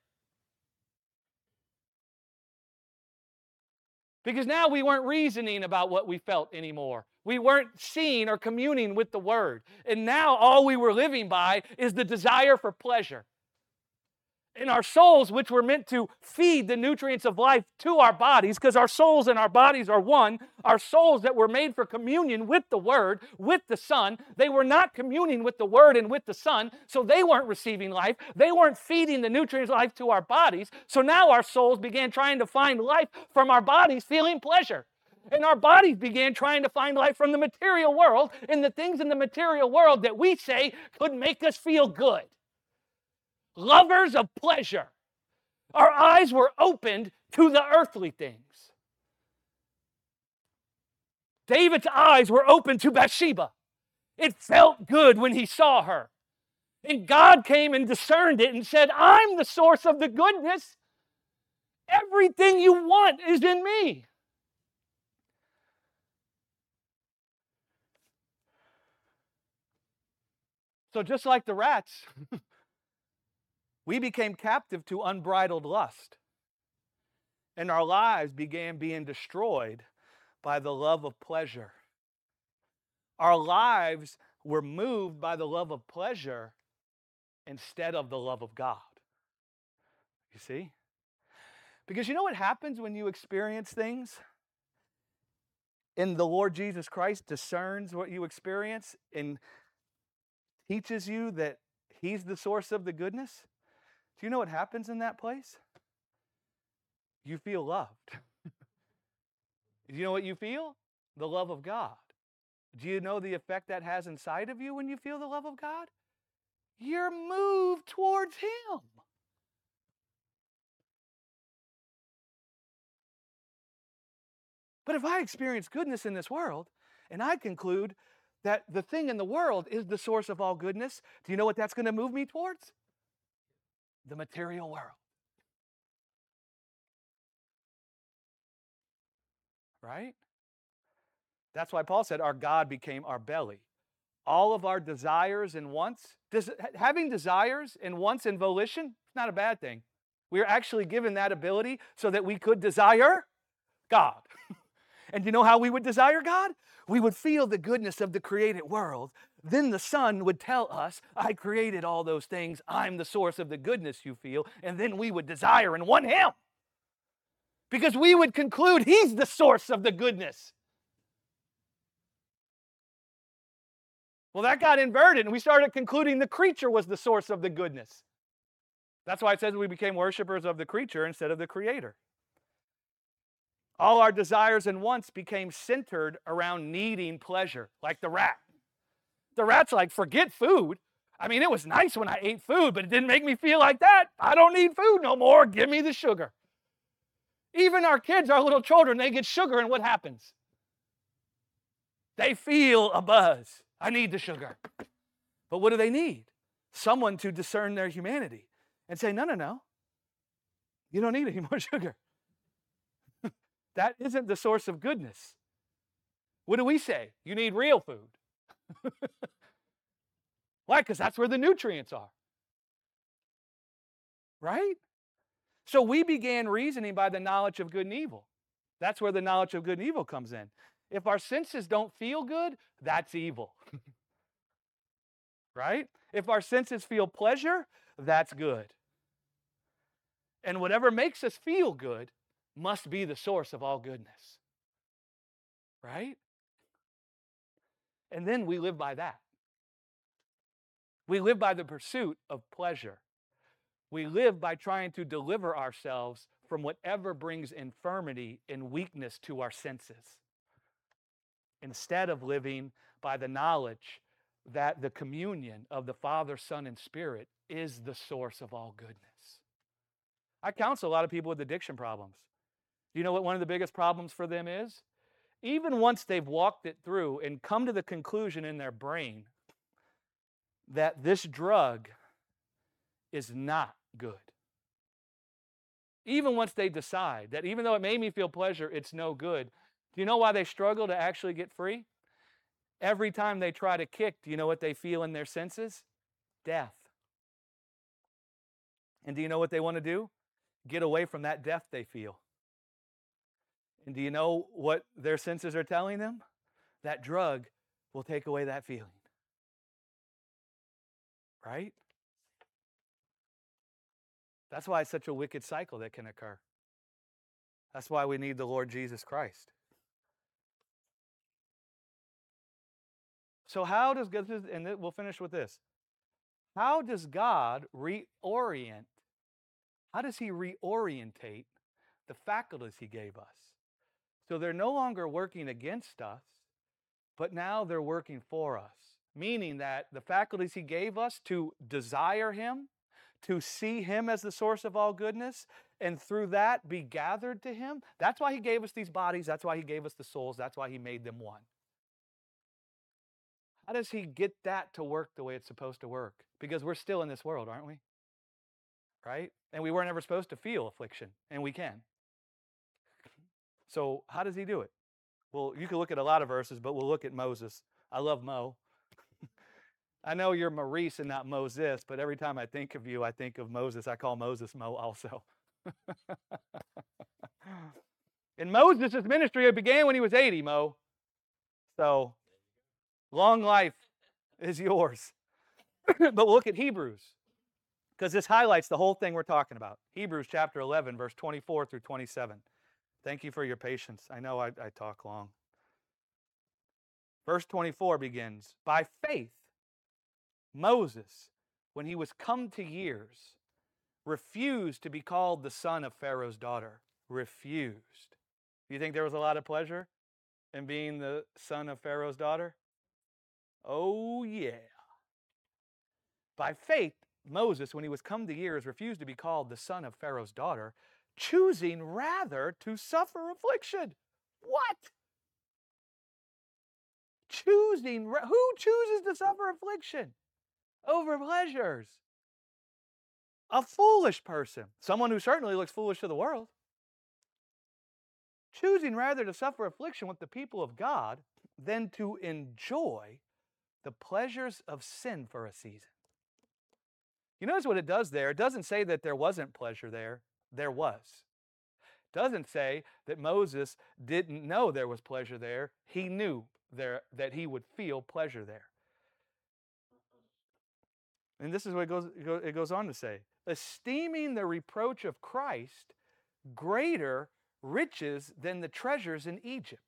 Because now we weren't reasoning about what we felt anymore. We weren't seeing or communing with the Word. And now all we were living by is the desire for pleasure. And our souls, which were meant to feed the nutrients of life to our bodies, because our souls and our bodies are one, our souls that were made for communion with the Word, with the Son, they were not communing with the Word and with the Son, so they weren't receiving life. They weren't feeding the nutrients of life to our bodies. So now our souls began trying to find life from our bodies, feeling pleasure. And our bodies began trying to find life from the material world and the things in the material world that we say could make us feel good. Lovers of pleasure. Our eyes were opened to the earthly things. David's eyes were open to Bathsheba. It felt good when he saw her. And God came and discerned it and said, I'm the source of the goodness. Everything you want is in me. So just like the rats, we became captive to unbridled lust. And our lives began being destroyed by the love of pleasure. Our lives were moved by the love of pleasure instead of the love of God. You see? Because you know what happens when you experience things? And the Lord Jesus Christ discerns what you experience and teaches you that He's the source of the goodness. Do you know what happens in that place? You feel loved. Do you know what you feel? The love of God. Do you know the effect that has inside of you when you feel the love of God? You're moved towards Him. But if I experience goodness in this world, and I conclude that the thing in the world is the source of all goodness, do you know what that's going to move me towards? The material world. Right? That's why Paul said our God became our belly. All of our desires and wants, having desires and wants and volition, it's not a bad thing. We are actually given that ability so that we could desire God. And you know how we would desire God? We would feel the goodness of the created world. Then the Son would tell us, I created all those things. I'm the source of the goodness you feel. And then we would desire and want Him. Because we would conclude He's the source of the goodness. Well, that got inverted, and we started concluding the creature was the source of the goodness. That's why it says we became worshipers of the creature instead of the Creator. All our desires and wants became centered around needing pleasure, like the rat. The rat's like, forget food. I mean, it was nice when I ate food, but it didn't make me feel like that. I don't need food no more. Give me the sugar. Even our kids, our little children, they get sugar, and what happens? They feel a buzz. I need the sugar. But what do they need? Someone to discern their humanity and say, no. You don't need any more sugar. That isn't the source of goodness. What do we say? You need real food. Why? Because that's where the nutrients are. Right? So we began reasoning by the knowledge of good and evil. That's where the knowledge of good and evil comes in. If our senses don't feel good, that's evil. Right? If our senses feel pleasure, that's good. And whatever makes us feel good must be the source of all goodness. Right? And then we live by that. We live by the pursuit of pleasure. We live by trying to deliver ourselves from whatever brings infirmity and weakness to our senses, instead of living by the knowledge that the communion of the Father, Son, and Spirit is the source of all goodness. I counsel a lot of people with addiction problems. Do you know what one of the biggest problems for them is? Even once they've walked it through and come to the conclusion in their brain that this drug is not good. Even once they decide that even though it made me feel pleasure, it's no good. Do you know why they struggle to actually get free? Every time they try to kick, do you know what they feel in their senses? Death. And do you know what they want to do? Get away from that death they feel. And do you know what their senses are telling them? That drug will take away that feeling. Right? That's why it's such a wicked cycle that can occur. That's why we need the Lord Jesus Christ. So how does God, and we'll finish with this. How does God reorient? How does He reorientate the faculties He gave us? So they're no longer working against us, but now they're working for us. Meaning that the faculties He gave us to desire Him, to see Him as the source of all goodness, and through that be gathered to Him. That's why He gave us these bodies. That's why He gave us the souls. That's why He made them one. How does He get that to work the way it's supposed to work? Because we're still in this world, aren't we? Right? And we weren't ever supposed to feel affliction, and we can. So how does He do it? Well, you can look at a lot of verses, but we'll look at Moses. I love Mo. I know you're Maurice and not Moses, but every time I think of you, I think of Moses. I call Moses Mo also. And Moses' ministry began when he was 80, Mo. So, long life is yours. But we'll look at Hebrews, because this highlights the whole thing we're talking about. Hebrews chapter 11, verse 24 through 27. Thank you for your patience. I know I talk long. Verse 24 begins, by faith, Moses, when he was come to years, refused to be called the son of Pharaoh's daughter. Refused. Do you think there was a lot of pleasure in being the son of Pharaoh's daughter? Oh, yeah. By faith, Moses, when he was come to years, refused to be called the son of Pharaoh's daughter, choosing rather to suffer affliction. What? Who chooses to suffer affliction over pleasures? A foolish person. Someone who certainly looks foolish to the world. Choosing rather to suffer affliction with the people of God than to enjoy the pleasures of sin for a season. You notice what it does there? It doesn't say that there wasn't pleasure there. There was. It doesn't say that Moses didn't know there was pleasure there. He knew that he would feel pleasure there. And this is what it goes on to say. Esteeming the reproach of Christ greater riches than the treasures in Egypt.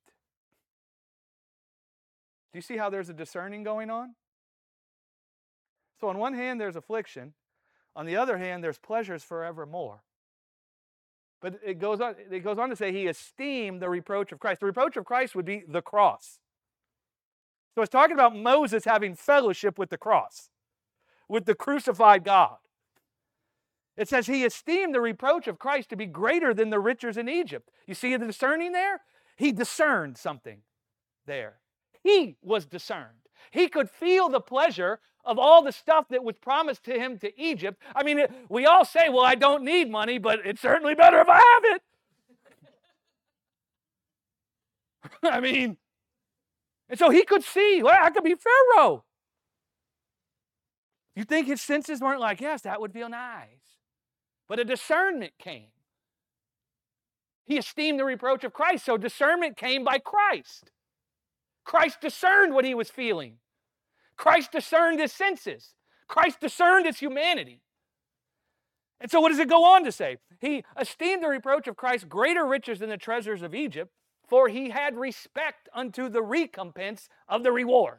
Do you see how there's a discerning going on? So on one hand, there's affliction. On the other hand, there's pleasures forevermore. But it goes on to say he esteemed the reproach of Christ. The reproach of Christ would be the cross. So it's talking about Moses having fellowship with the cross, with the crucified God. It says he esteemed the reproach of Christ to be greater than the riches in Egypt. You see the discerning there? He discerned something there. He was discerned. He could feel the pleasure of all the stuff that was promised to him to Egypt. I mean, we all say, well, I don't need money, but it's certainly better if I have it. I mean, and so he could see, well, I could be Pharaoh. You think his senses weren't like, yes, that would feel nice. But a discernment came. He esteemed the reproach of Christ, so discernment came by Christ. Christ discerned what he was feeling. Christ discerned his senses. Christ discerned his humanity. And so what does it go on to say? He esteemed the reproach of Christ greater riches than the treasures of Egypt, for he had respect unto the recompense of the reward.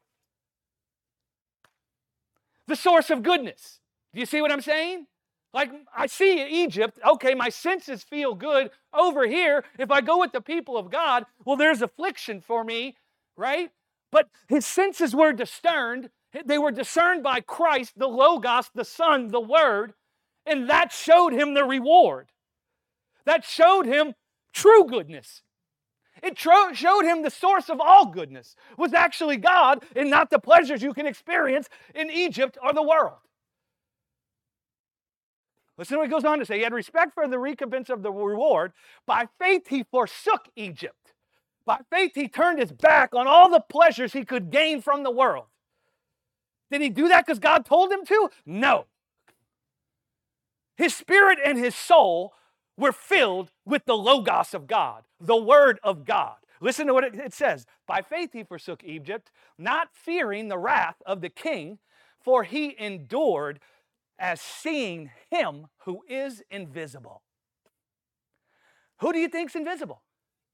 The source of goodness. Do you see what I'm saying? Like, I see Egypt, okay, my senses feel good. Over here, if I go with the people of God, well, there's affliction for me, right? But his senses were discerned. They were discerned by Christ, the Logos, the Son, the Word, and that showed him the reward. That showed him true goodness. It showed him the source of all goodness was actually God and not the pleasures you can experience in Egypt or the world. Listen to what it goes on to say. He had respect for the recompense of the reward. By faith he forsook Egypt. By faith he turned his back on all the pleasures he could gain from the world. Did he do that because God told him to? No. His spirit and his soul were filled with the Logos of God, the Word of God. Listen to what it says. By faith he forsook Egypt, not fearing the wrath of the king, for he endured as seeing him who is invisible. Who do you think's invisible?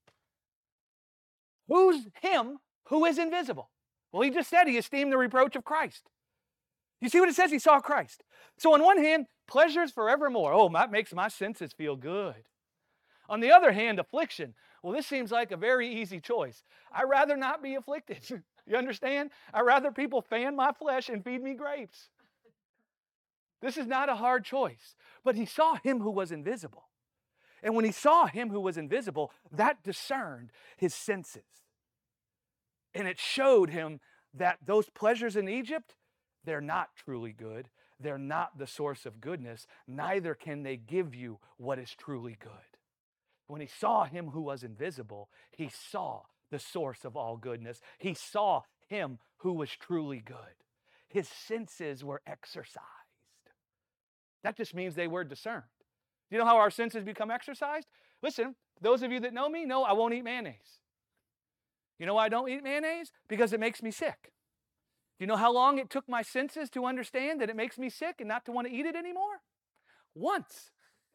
Who's him who is invisible? Well, he just said he esteemed the reproach of Christ. You see what it says? He saw Christ. So on one hand, pleasures forevermore. Oh, that makes my senses feel good. On the other hand, affliction. Well, this seems like a very easy choice. I'd rather not be afflicted. You understand? I'd rather people fan my flesh and feed me grapes. This is not a hard choice. But he saw him who was invisible. And when he saw him who was invisible, that discerned his senses. And it showed him that those pleasures in Egypt, they're not truly good. They're not the source of goodness. Neither can they give you what is truly good. When he saw him who was invisible, he saw the source of all goodness. He saw him who was truly good. His senses were exercised. That just means they were discerned. Do you know how our senses become exercised? Listen, those of you that know me know I won't eat mayonnaise. You know why I don't eat mayonnaise? Because it makes me sick. Do you know how long it took my senses to understand that it makes me sick and not to want to eat it anymore? Once.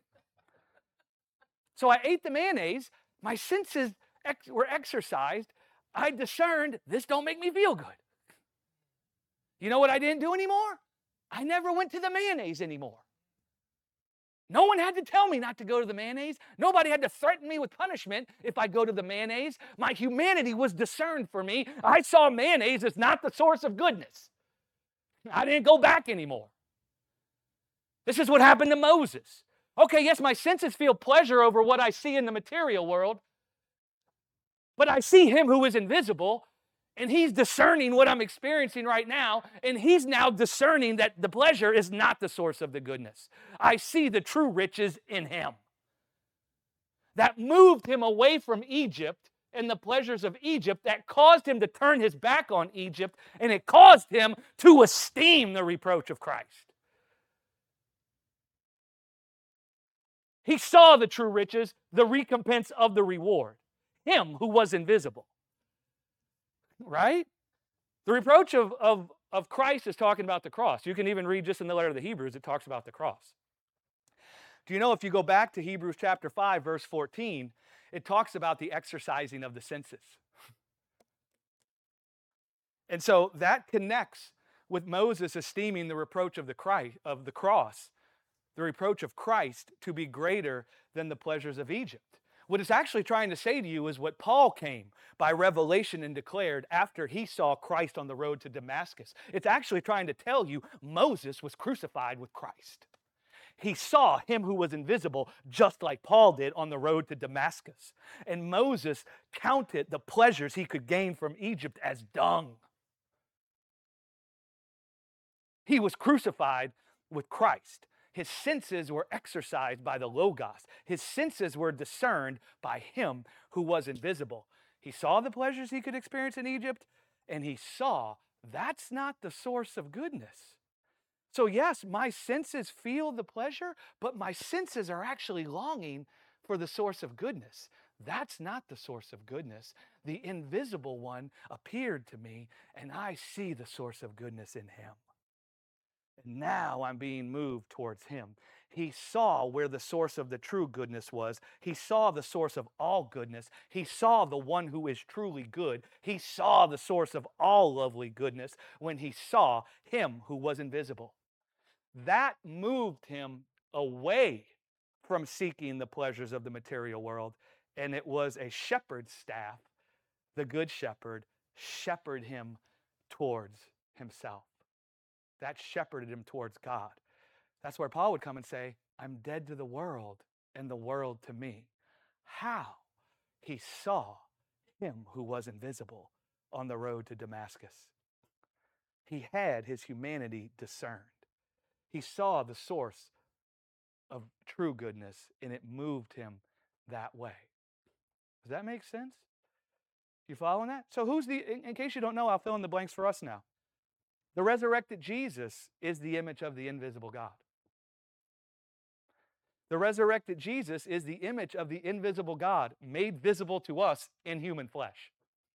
So I ate the mayonnaise. My senses were exercised. I discerned this don't make me feel good. You know what I didn't do anymore? I never went to the mayonnaise anymore. No one had to tell me not to go to the mayonnaise. Nobody had to threaten me with punishment if I go to the mayonnaise. My humanity was discerned for me. I saw mayonnaise as not the source of goodness. I didn't go back anymore. This is what happened to Moses. Okay, yes, my senses feel pleasure over what I see in the material world, but I see him who is invisible, and he's discerning what I'm experiencing right now, and he's now discerning that the pleasure is not the source of the goodness. I see the true riches in him. That moved him away from Egypt and the pleasures of Egypt, that caused him to turn his back on Egypt, and it caused him to esteem the reproach of Christ. He saw the true riches, the recompense of the reward, him who was invisible. Right? The reproach of Christ is talking about the cross. You can even read just in the letter of the Hebrews, it talks about the cross. Do you know if you go back to Hebrews chapter 5, verse 14, it talks about the exercising of the senses. And so that connects with Moses esteeming the reproach of the cross, the reproach of Christ to be greater than the pleasures of Egypt. What it's actually trying to say to you is what Paul came by revelation and declared after he saw Christ on the road to Damascus. It's actually trying to tell you Moses was crucified with Christ. He saw him who was invisible just like Paul did on the road to Damascus. And Moses counted the pleasures he could gain from Egypt as dung. He was crucified with Christ. His senses were exercised by the Logos. His senses were discerned by him who was invisible. He saw the pleasures he could experience in Egypt, and he saw that's not the source of goodness. So yes, my senses feel the pleasure, but my senses are actually longing for the source of goodness. That's not the source of goodness. The invisible one appeared to me, and I see the source of goodness in him. And now I'm being moved towards him. He saw where the source of the true goodness was. He saw the source of all goodness. He saw the one who is truly good. He saw the source of all lovely goodness when he saw him who was invisible. That moved him away from seeking the pleasures of the material world, and it was a shepherd's staff, the good shepherd, shepherded him towards himself. That shepherded him towards God. That's where Paul would come and say, I'm dead to the world and the world to me. How? He saw him who was invisible on the road to Damascus. He had his humanity discerned. He saw the source of true goodness, and it moved him that way. Does that make sense? You following that? So in case you don't know, I'll fill in the blanks for us now. The resurrected Jesus is the image of the invisible God. The resurrected Jesus is the image of the invisible God made visible to us in human flesh.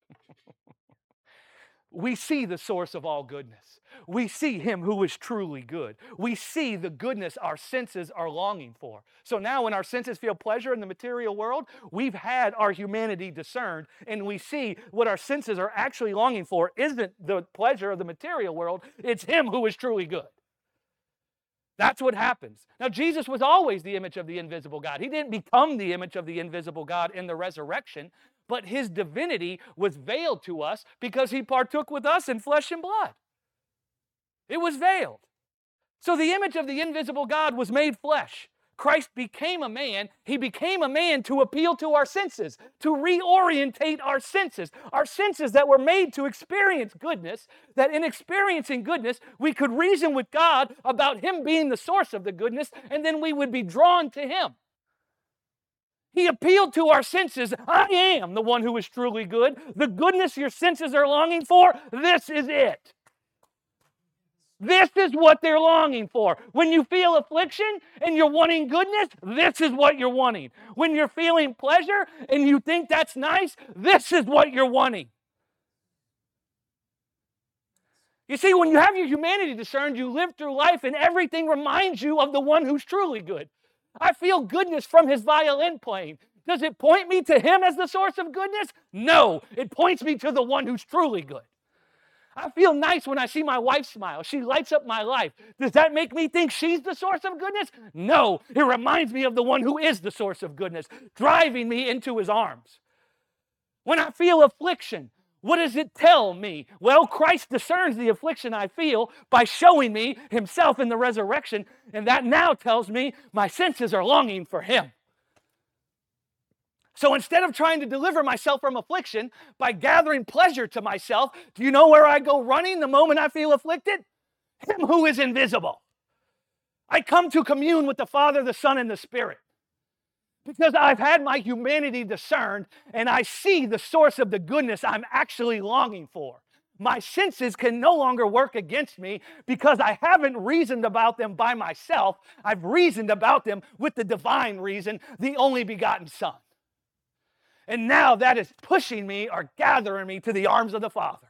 We see the source of all goodness. We see him who is truly good. We see the goodness our senses are longing for. So now when our senses feel pleasure in the material world, we've had our humanity discerned, and we see what our senses are actually longing for isn't the pleasure of the material world, it's him who is truly good. That's what happens. Now, Jesus was always the image of the invisible God. He didn't become the image of the invisible God in the resurrection, but his divinity was veiled to us because he partook with us in flesh and blood. It was veiled. So the image of the invisible God was made flesh. Christ became a man. He became a man to appeal to our senses, to reorientate our senses that were made to experience goodness, that in experiencing goodness, we could reason with God about him being the source of the goodness, and then we would be drawn to him. He appealed to our senses. I am the one who is truly good. The goodness your senses are longing for, this is it. This is what they're longing for. When you feel affliction and you're wanting goodness, this is what you're wanting. When you're feeling pleasure and you think that's nice, this is what you're wanting. You see, when you have your humanity discerned, you live through life and everything reminds you of the one who's truly good. I feel goodness from his violin playing. Does it point me to him as the source of goodness? No, it points me to the one who's truly good. I feel nice when I see my wife smile. She lights up my life. Does that make me think she's the source of goodness? No, it reminds me of the one who is the source of goodness, driving me into his arms. When I feel affliction, what does it tell me? Well, Christ discerns the affliction I feel by showing me himself in the resurrection, and that now tells me my senses are longing for him. So instead of trying to deliver myself from affliction by gathering pleasure to myself, do you know where I go running the moment I feel afflicted? Him who is invisible. I come to commune with the Father, the Son, and the Spirit. Because I've had my humanity discerned and I see the source of the goodness I'm actually longing for. My senses can no longer work against me because I haven't reasoned about them by myself. I've reasoned about them with the divine reason, the only begotten Son. And now that is pushing me or gathering me to the arms of the Father.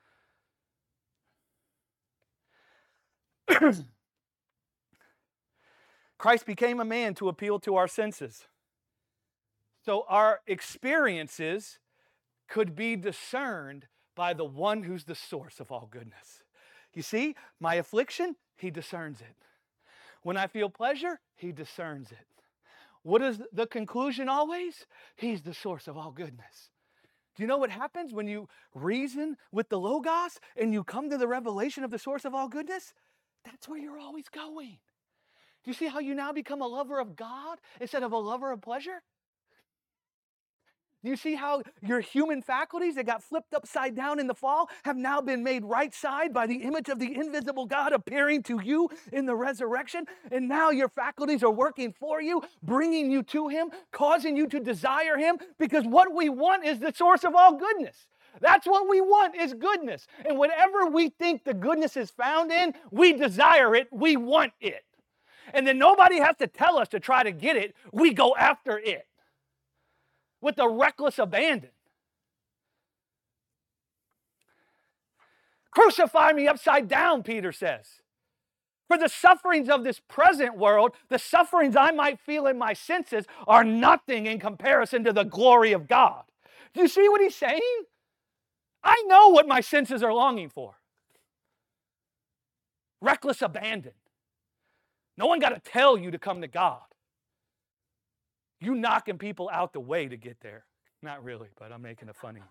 Christ became a man to appeal to our senses. So our experiences could be discerned by the one who's the source of all goodness. You see, my affliction, he discerns it. When I feel pleasure, he discerns it. What is the conclusion always? He's the source of all goodness. Do you know what happens when you reason with the Logos and you come to the revelation of the source of all goodness? That's where you're always going. Do you see how you now become a lover of God instead of a lover of pleasure? Do you see how your human faculties that got flipped upside down in the fall have now been made right side by the image of the invisible God appearing to you in the resurrection? And now your faculties are working for you, bringing you to Him, causing you to desire Him, because what we want is the source of all goodness. That's what we want, is goodness. And whatever we think the goodness is found in, we desire it, we want it. And then nobody has to tell us to try to get it. We go after it with a reckless abandon. Crucify me upside down, Peter says. For the sufferings of this present world, the sufferings I might feel in my senses, are nothing in comparison to the glory of God. Do you see what he's saying? I know what my senses are longing for. Reckless abandon. No one got to tell you to come to God. You knocking people out the way to get there. Not really, but I'm making it funny.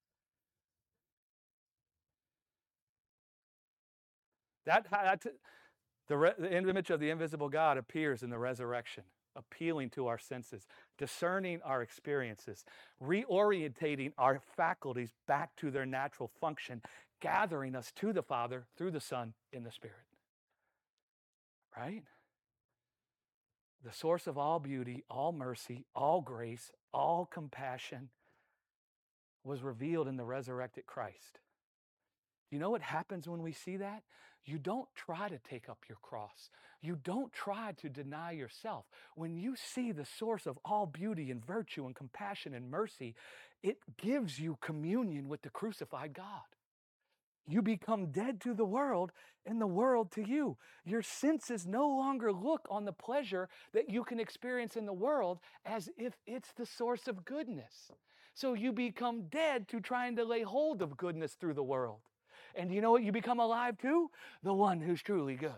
The image of the invisible God appears in the resurrection, appealing to our senses, discerning our experiences, reorientating our faculties back to their natural function, gathering us to the Father through the Son in the Spirit. Right? The source of all beauty, all mercy, all grace, all compassion was revealed in the resurrected Christ. You know what happens when we see that? You don't try to take up your cross. You don't try to deny yourself. When you see the source of all beauty and virtue and compassion and mercy, it gives you communion with the crucified God. You become dead to the world and the world to you. Your senses no longer look on the pleasure that you can experience in the world as if it's the source of goodness. So you become dead to trying to lay hold of goodness through the world. And you know what you become alive to? The one who's truly good.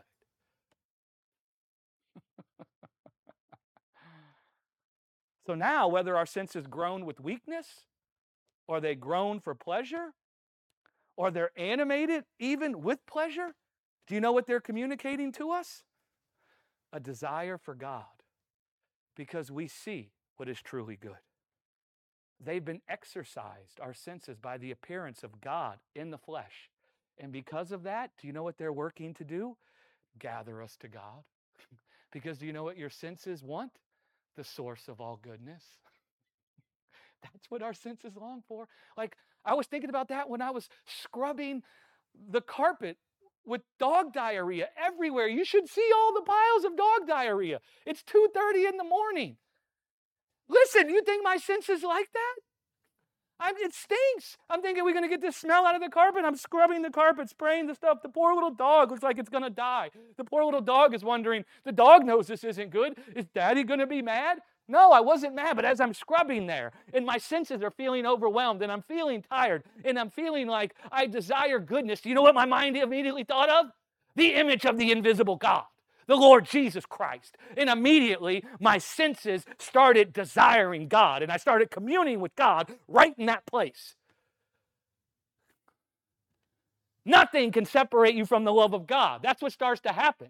So now, whether our senses groan with weakness, or they groan for pleasure, or they're animated even with pleasure, do you know what they're communicating to us? A desire for God, because we see what is truly good. They've been exercised, our senses, by the appearance of God in the flesh. And because of that, do you know what they're working to do? Gather us to God. Because do you know what your senses want? The source of all goodness. That's what our senses long for. Like, I was thinking about that when I was scrubbing the carpet with dog diarrhea everywhere. You should see all the piles of dog diarrhea. It's 2:30 in the morning. Listen, you think my senses like that? It stinks. I'm thinking we're going to get this smell out of the carpet. I'm scrubbing the carpet, spraying the stuff. The poor little dog looks like it's going to die. The poor little dog is wondering, the dog knows this isn't good. Is Daddy going to be mad? No, I wasn't mad, but as I'm scrubbing there, and my senses are feeling overwhelmed, and I'm feeling tired, and I'm feeling like I desire goodness, do you know what my mind immediately thought of? The image of the invisible God, the Lord Jesus Christ. And immediately my senses started desiring God, and I started communing with God right in that place. Nothing can separate you from the love of God. That's what starts to happen.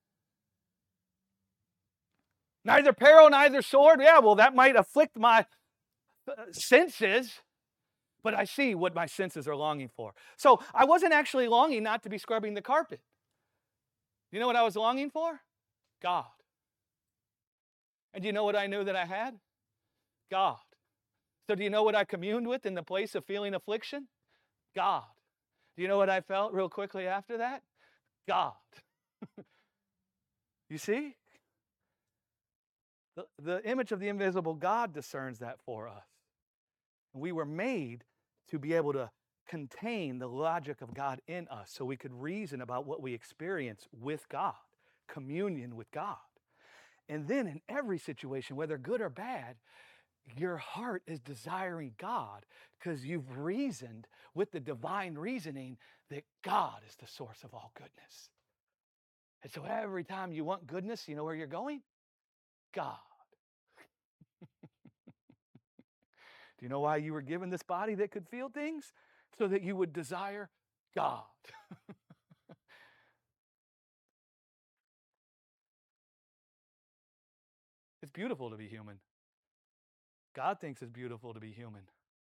Neither peril, neither sword. Yeah, well, that might afflict my senses, but I see what my senses are longing for. So I wasn't actually longing not to be scrubbing the carpet. You know what I was longing for? God. And do you know what I knew that I had? God. So do you know what I communed with in the place of feeling affliction? God. Do you know what I felt real quickly after that? God. You see? The image of the invisible God discerns that for us. We were made to be able to contain the logic of God in us so we could reason about what we experience with God, communion with God. And then in every situation, whether good or bad, your heart is desiring God because you've reasoned with the divine reasoning that God is the source of all goodness. And so every time you want goodness, you know where you're going? God. Do you know why you were given this body that could feel things? So that you would desire God. It's beautiful to be human. God thinks it's beautiful to be human.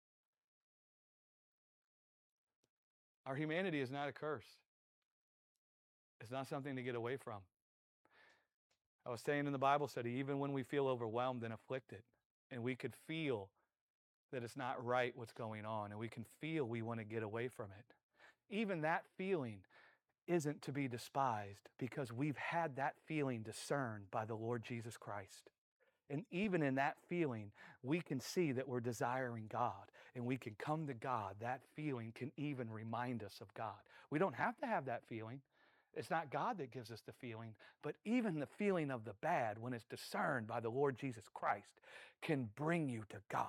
Our humanity is not a curse. It's not something to get away from. I was saying in the Bible study, even when we feel overwhelmed and afflicted, and we could feel that it's not right what's going on, and we can feel we want to get away from it, even that feeling isn't to be despised because we've had that feeling discerned by the Lord Jesus Christ. And even in that feeling, we can see that we're desiring God and we can come to God. That feeling can even remind us of God. We don't have to have that feeling. It's not God that gives us the feeling, but even the feeling of the bad, when it's discerned by the Lord Jesus Christ, can bring you to God.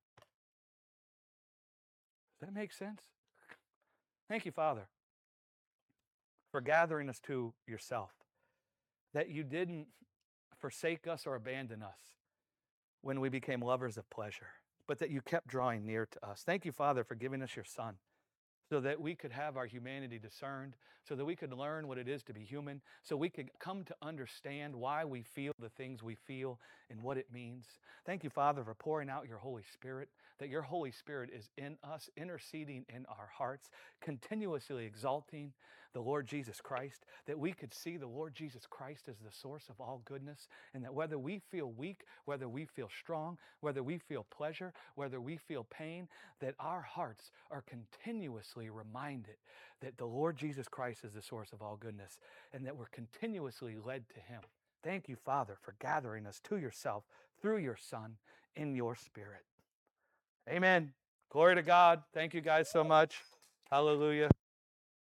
Does that make sense? Thank you, Father, for gathering us to yourself, that you didn't forsake us or abandon us when we became lovers of pleasure, but that you kept drawing near to us. Thank you, Father, for giving us your Son so that we could have our humanity discerned, so that we could learn what it is to be human, so we could come to understand why we feel the things we feel and what it means. Thank you, Father, for pouring out your Holy Spirit, that your Holy Spirit is in us, interceding in our hearts, continuously exalting the Lord Jesus Christ, that we could see the Lord Jesus Christ as the source of all goodness, and that whether we feel weak, whether we feel strong, whether we feel pleasure, whether we feel pain, that our hearts are continuously reminded that the Lord Jesus Christ is the source of all goodness, and that we're continuously led to him. Thank you, Father, for gathering us to yourself through your Son in your Spirit. Amen. Glory to God. Thank you guys so much. Hallelujah.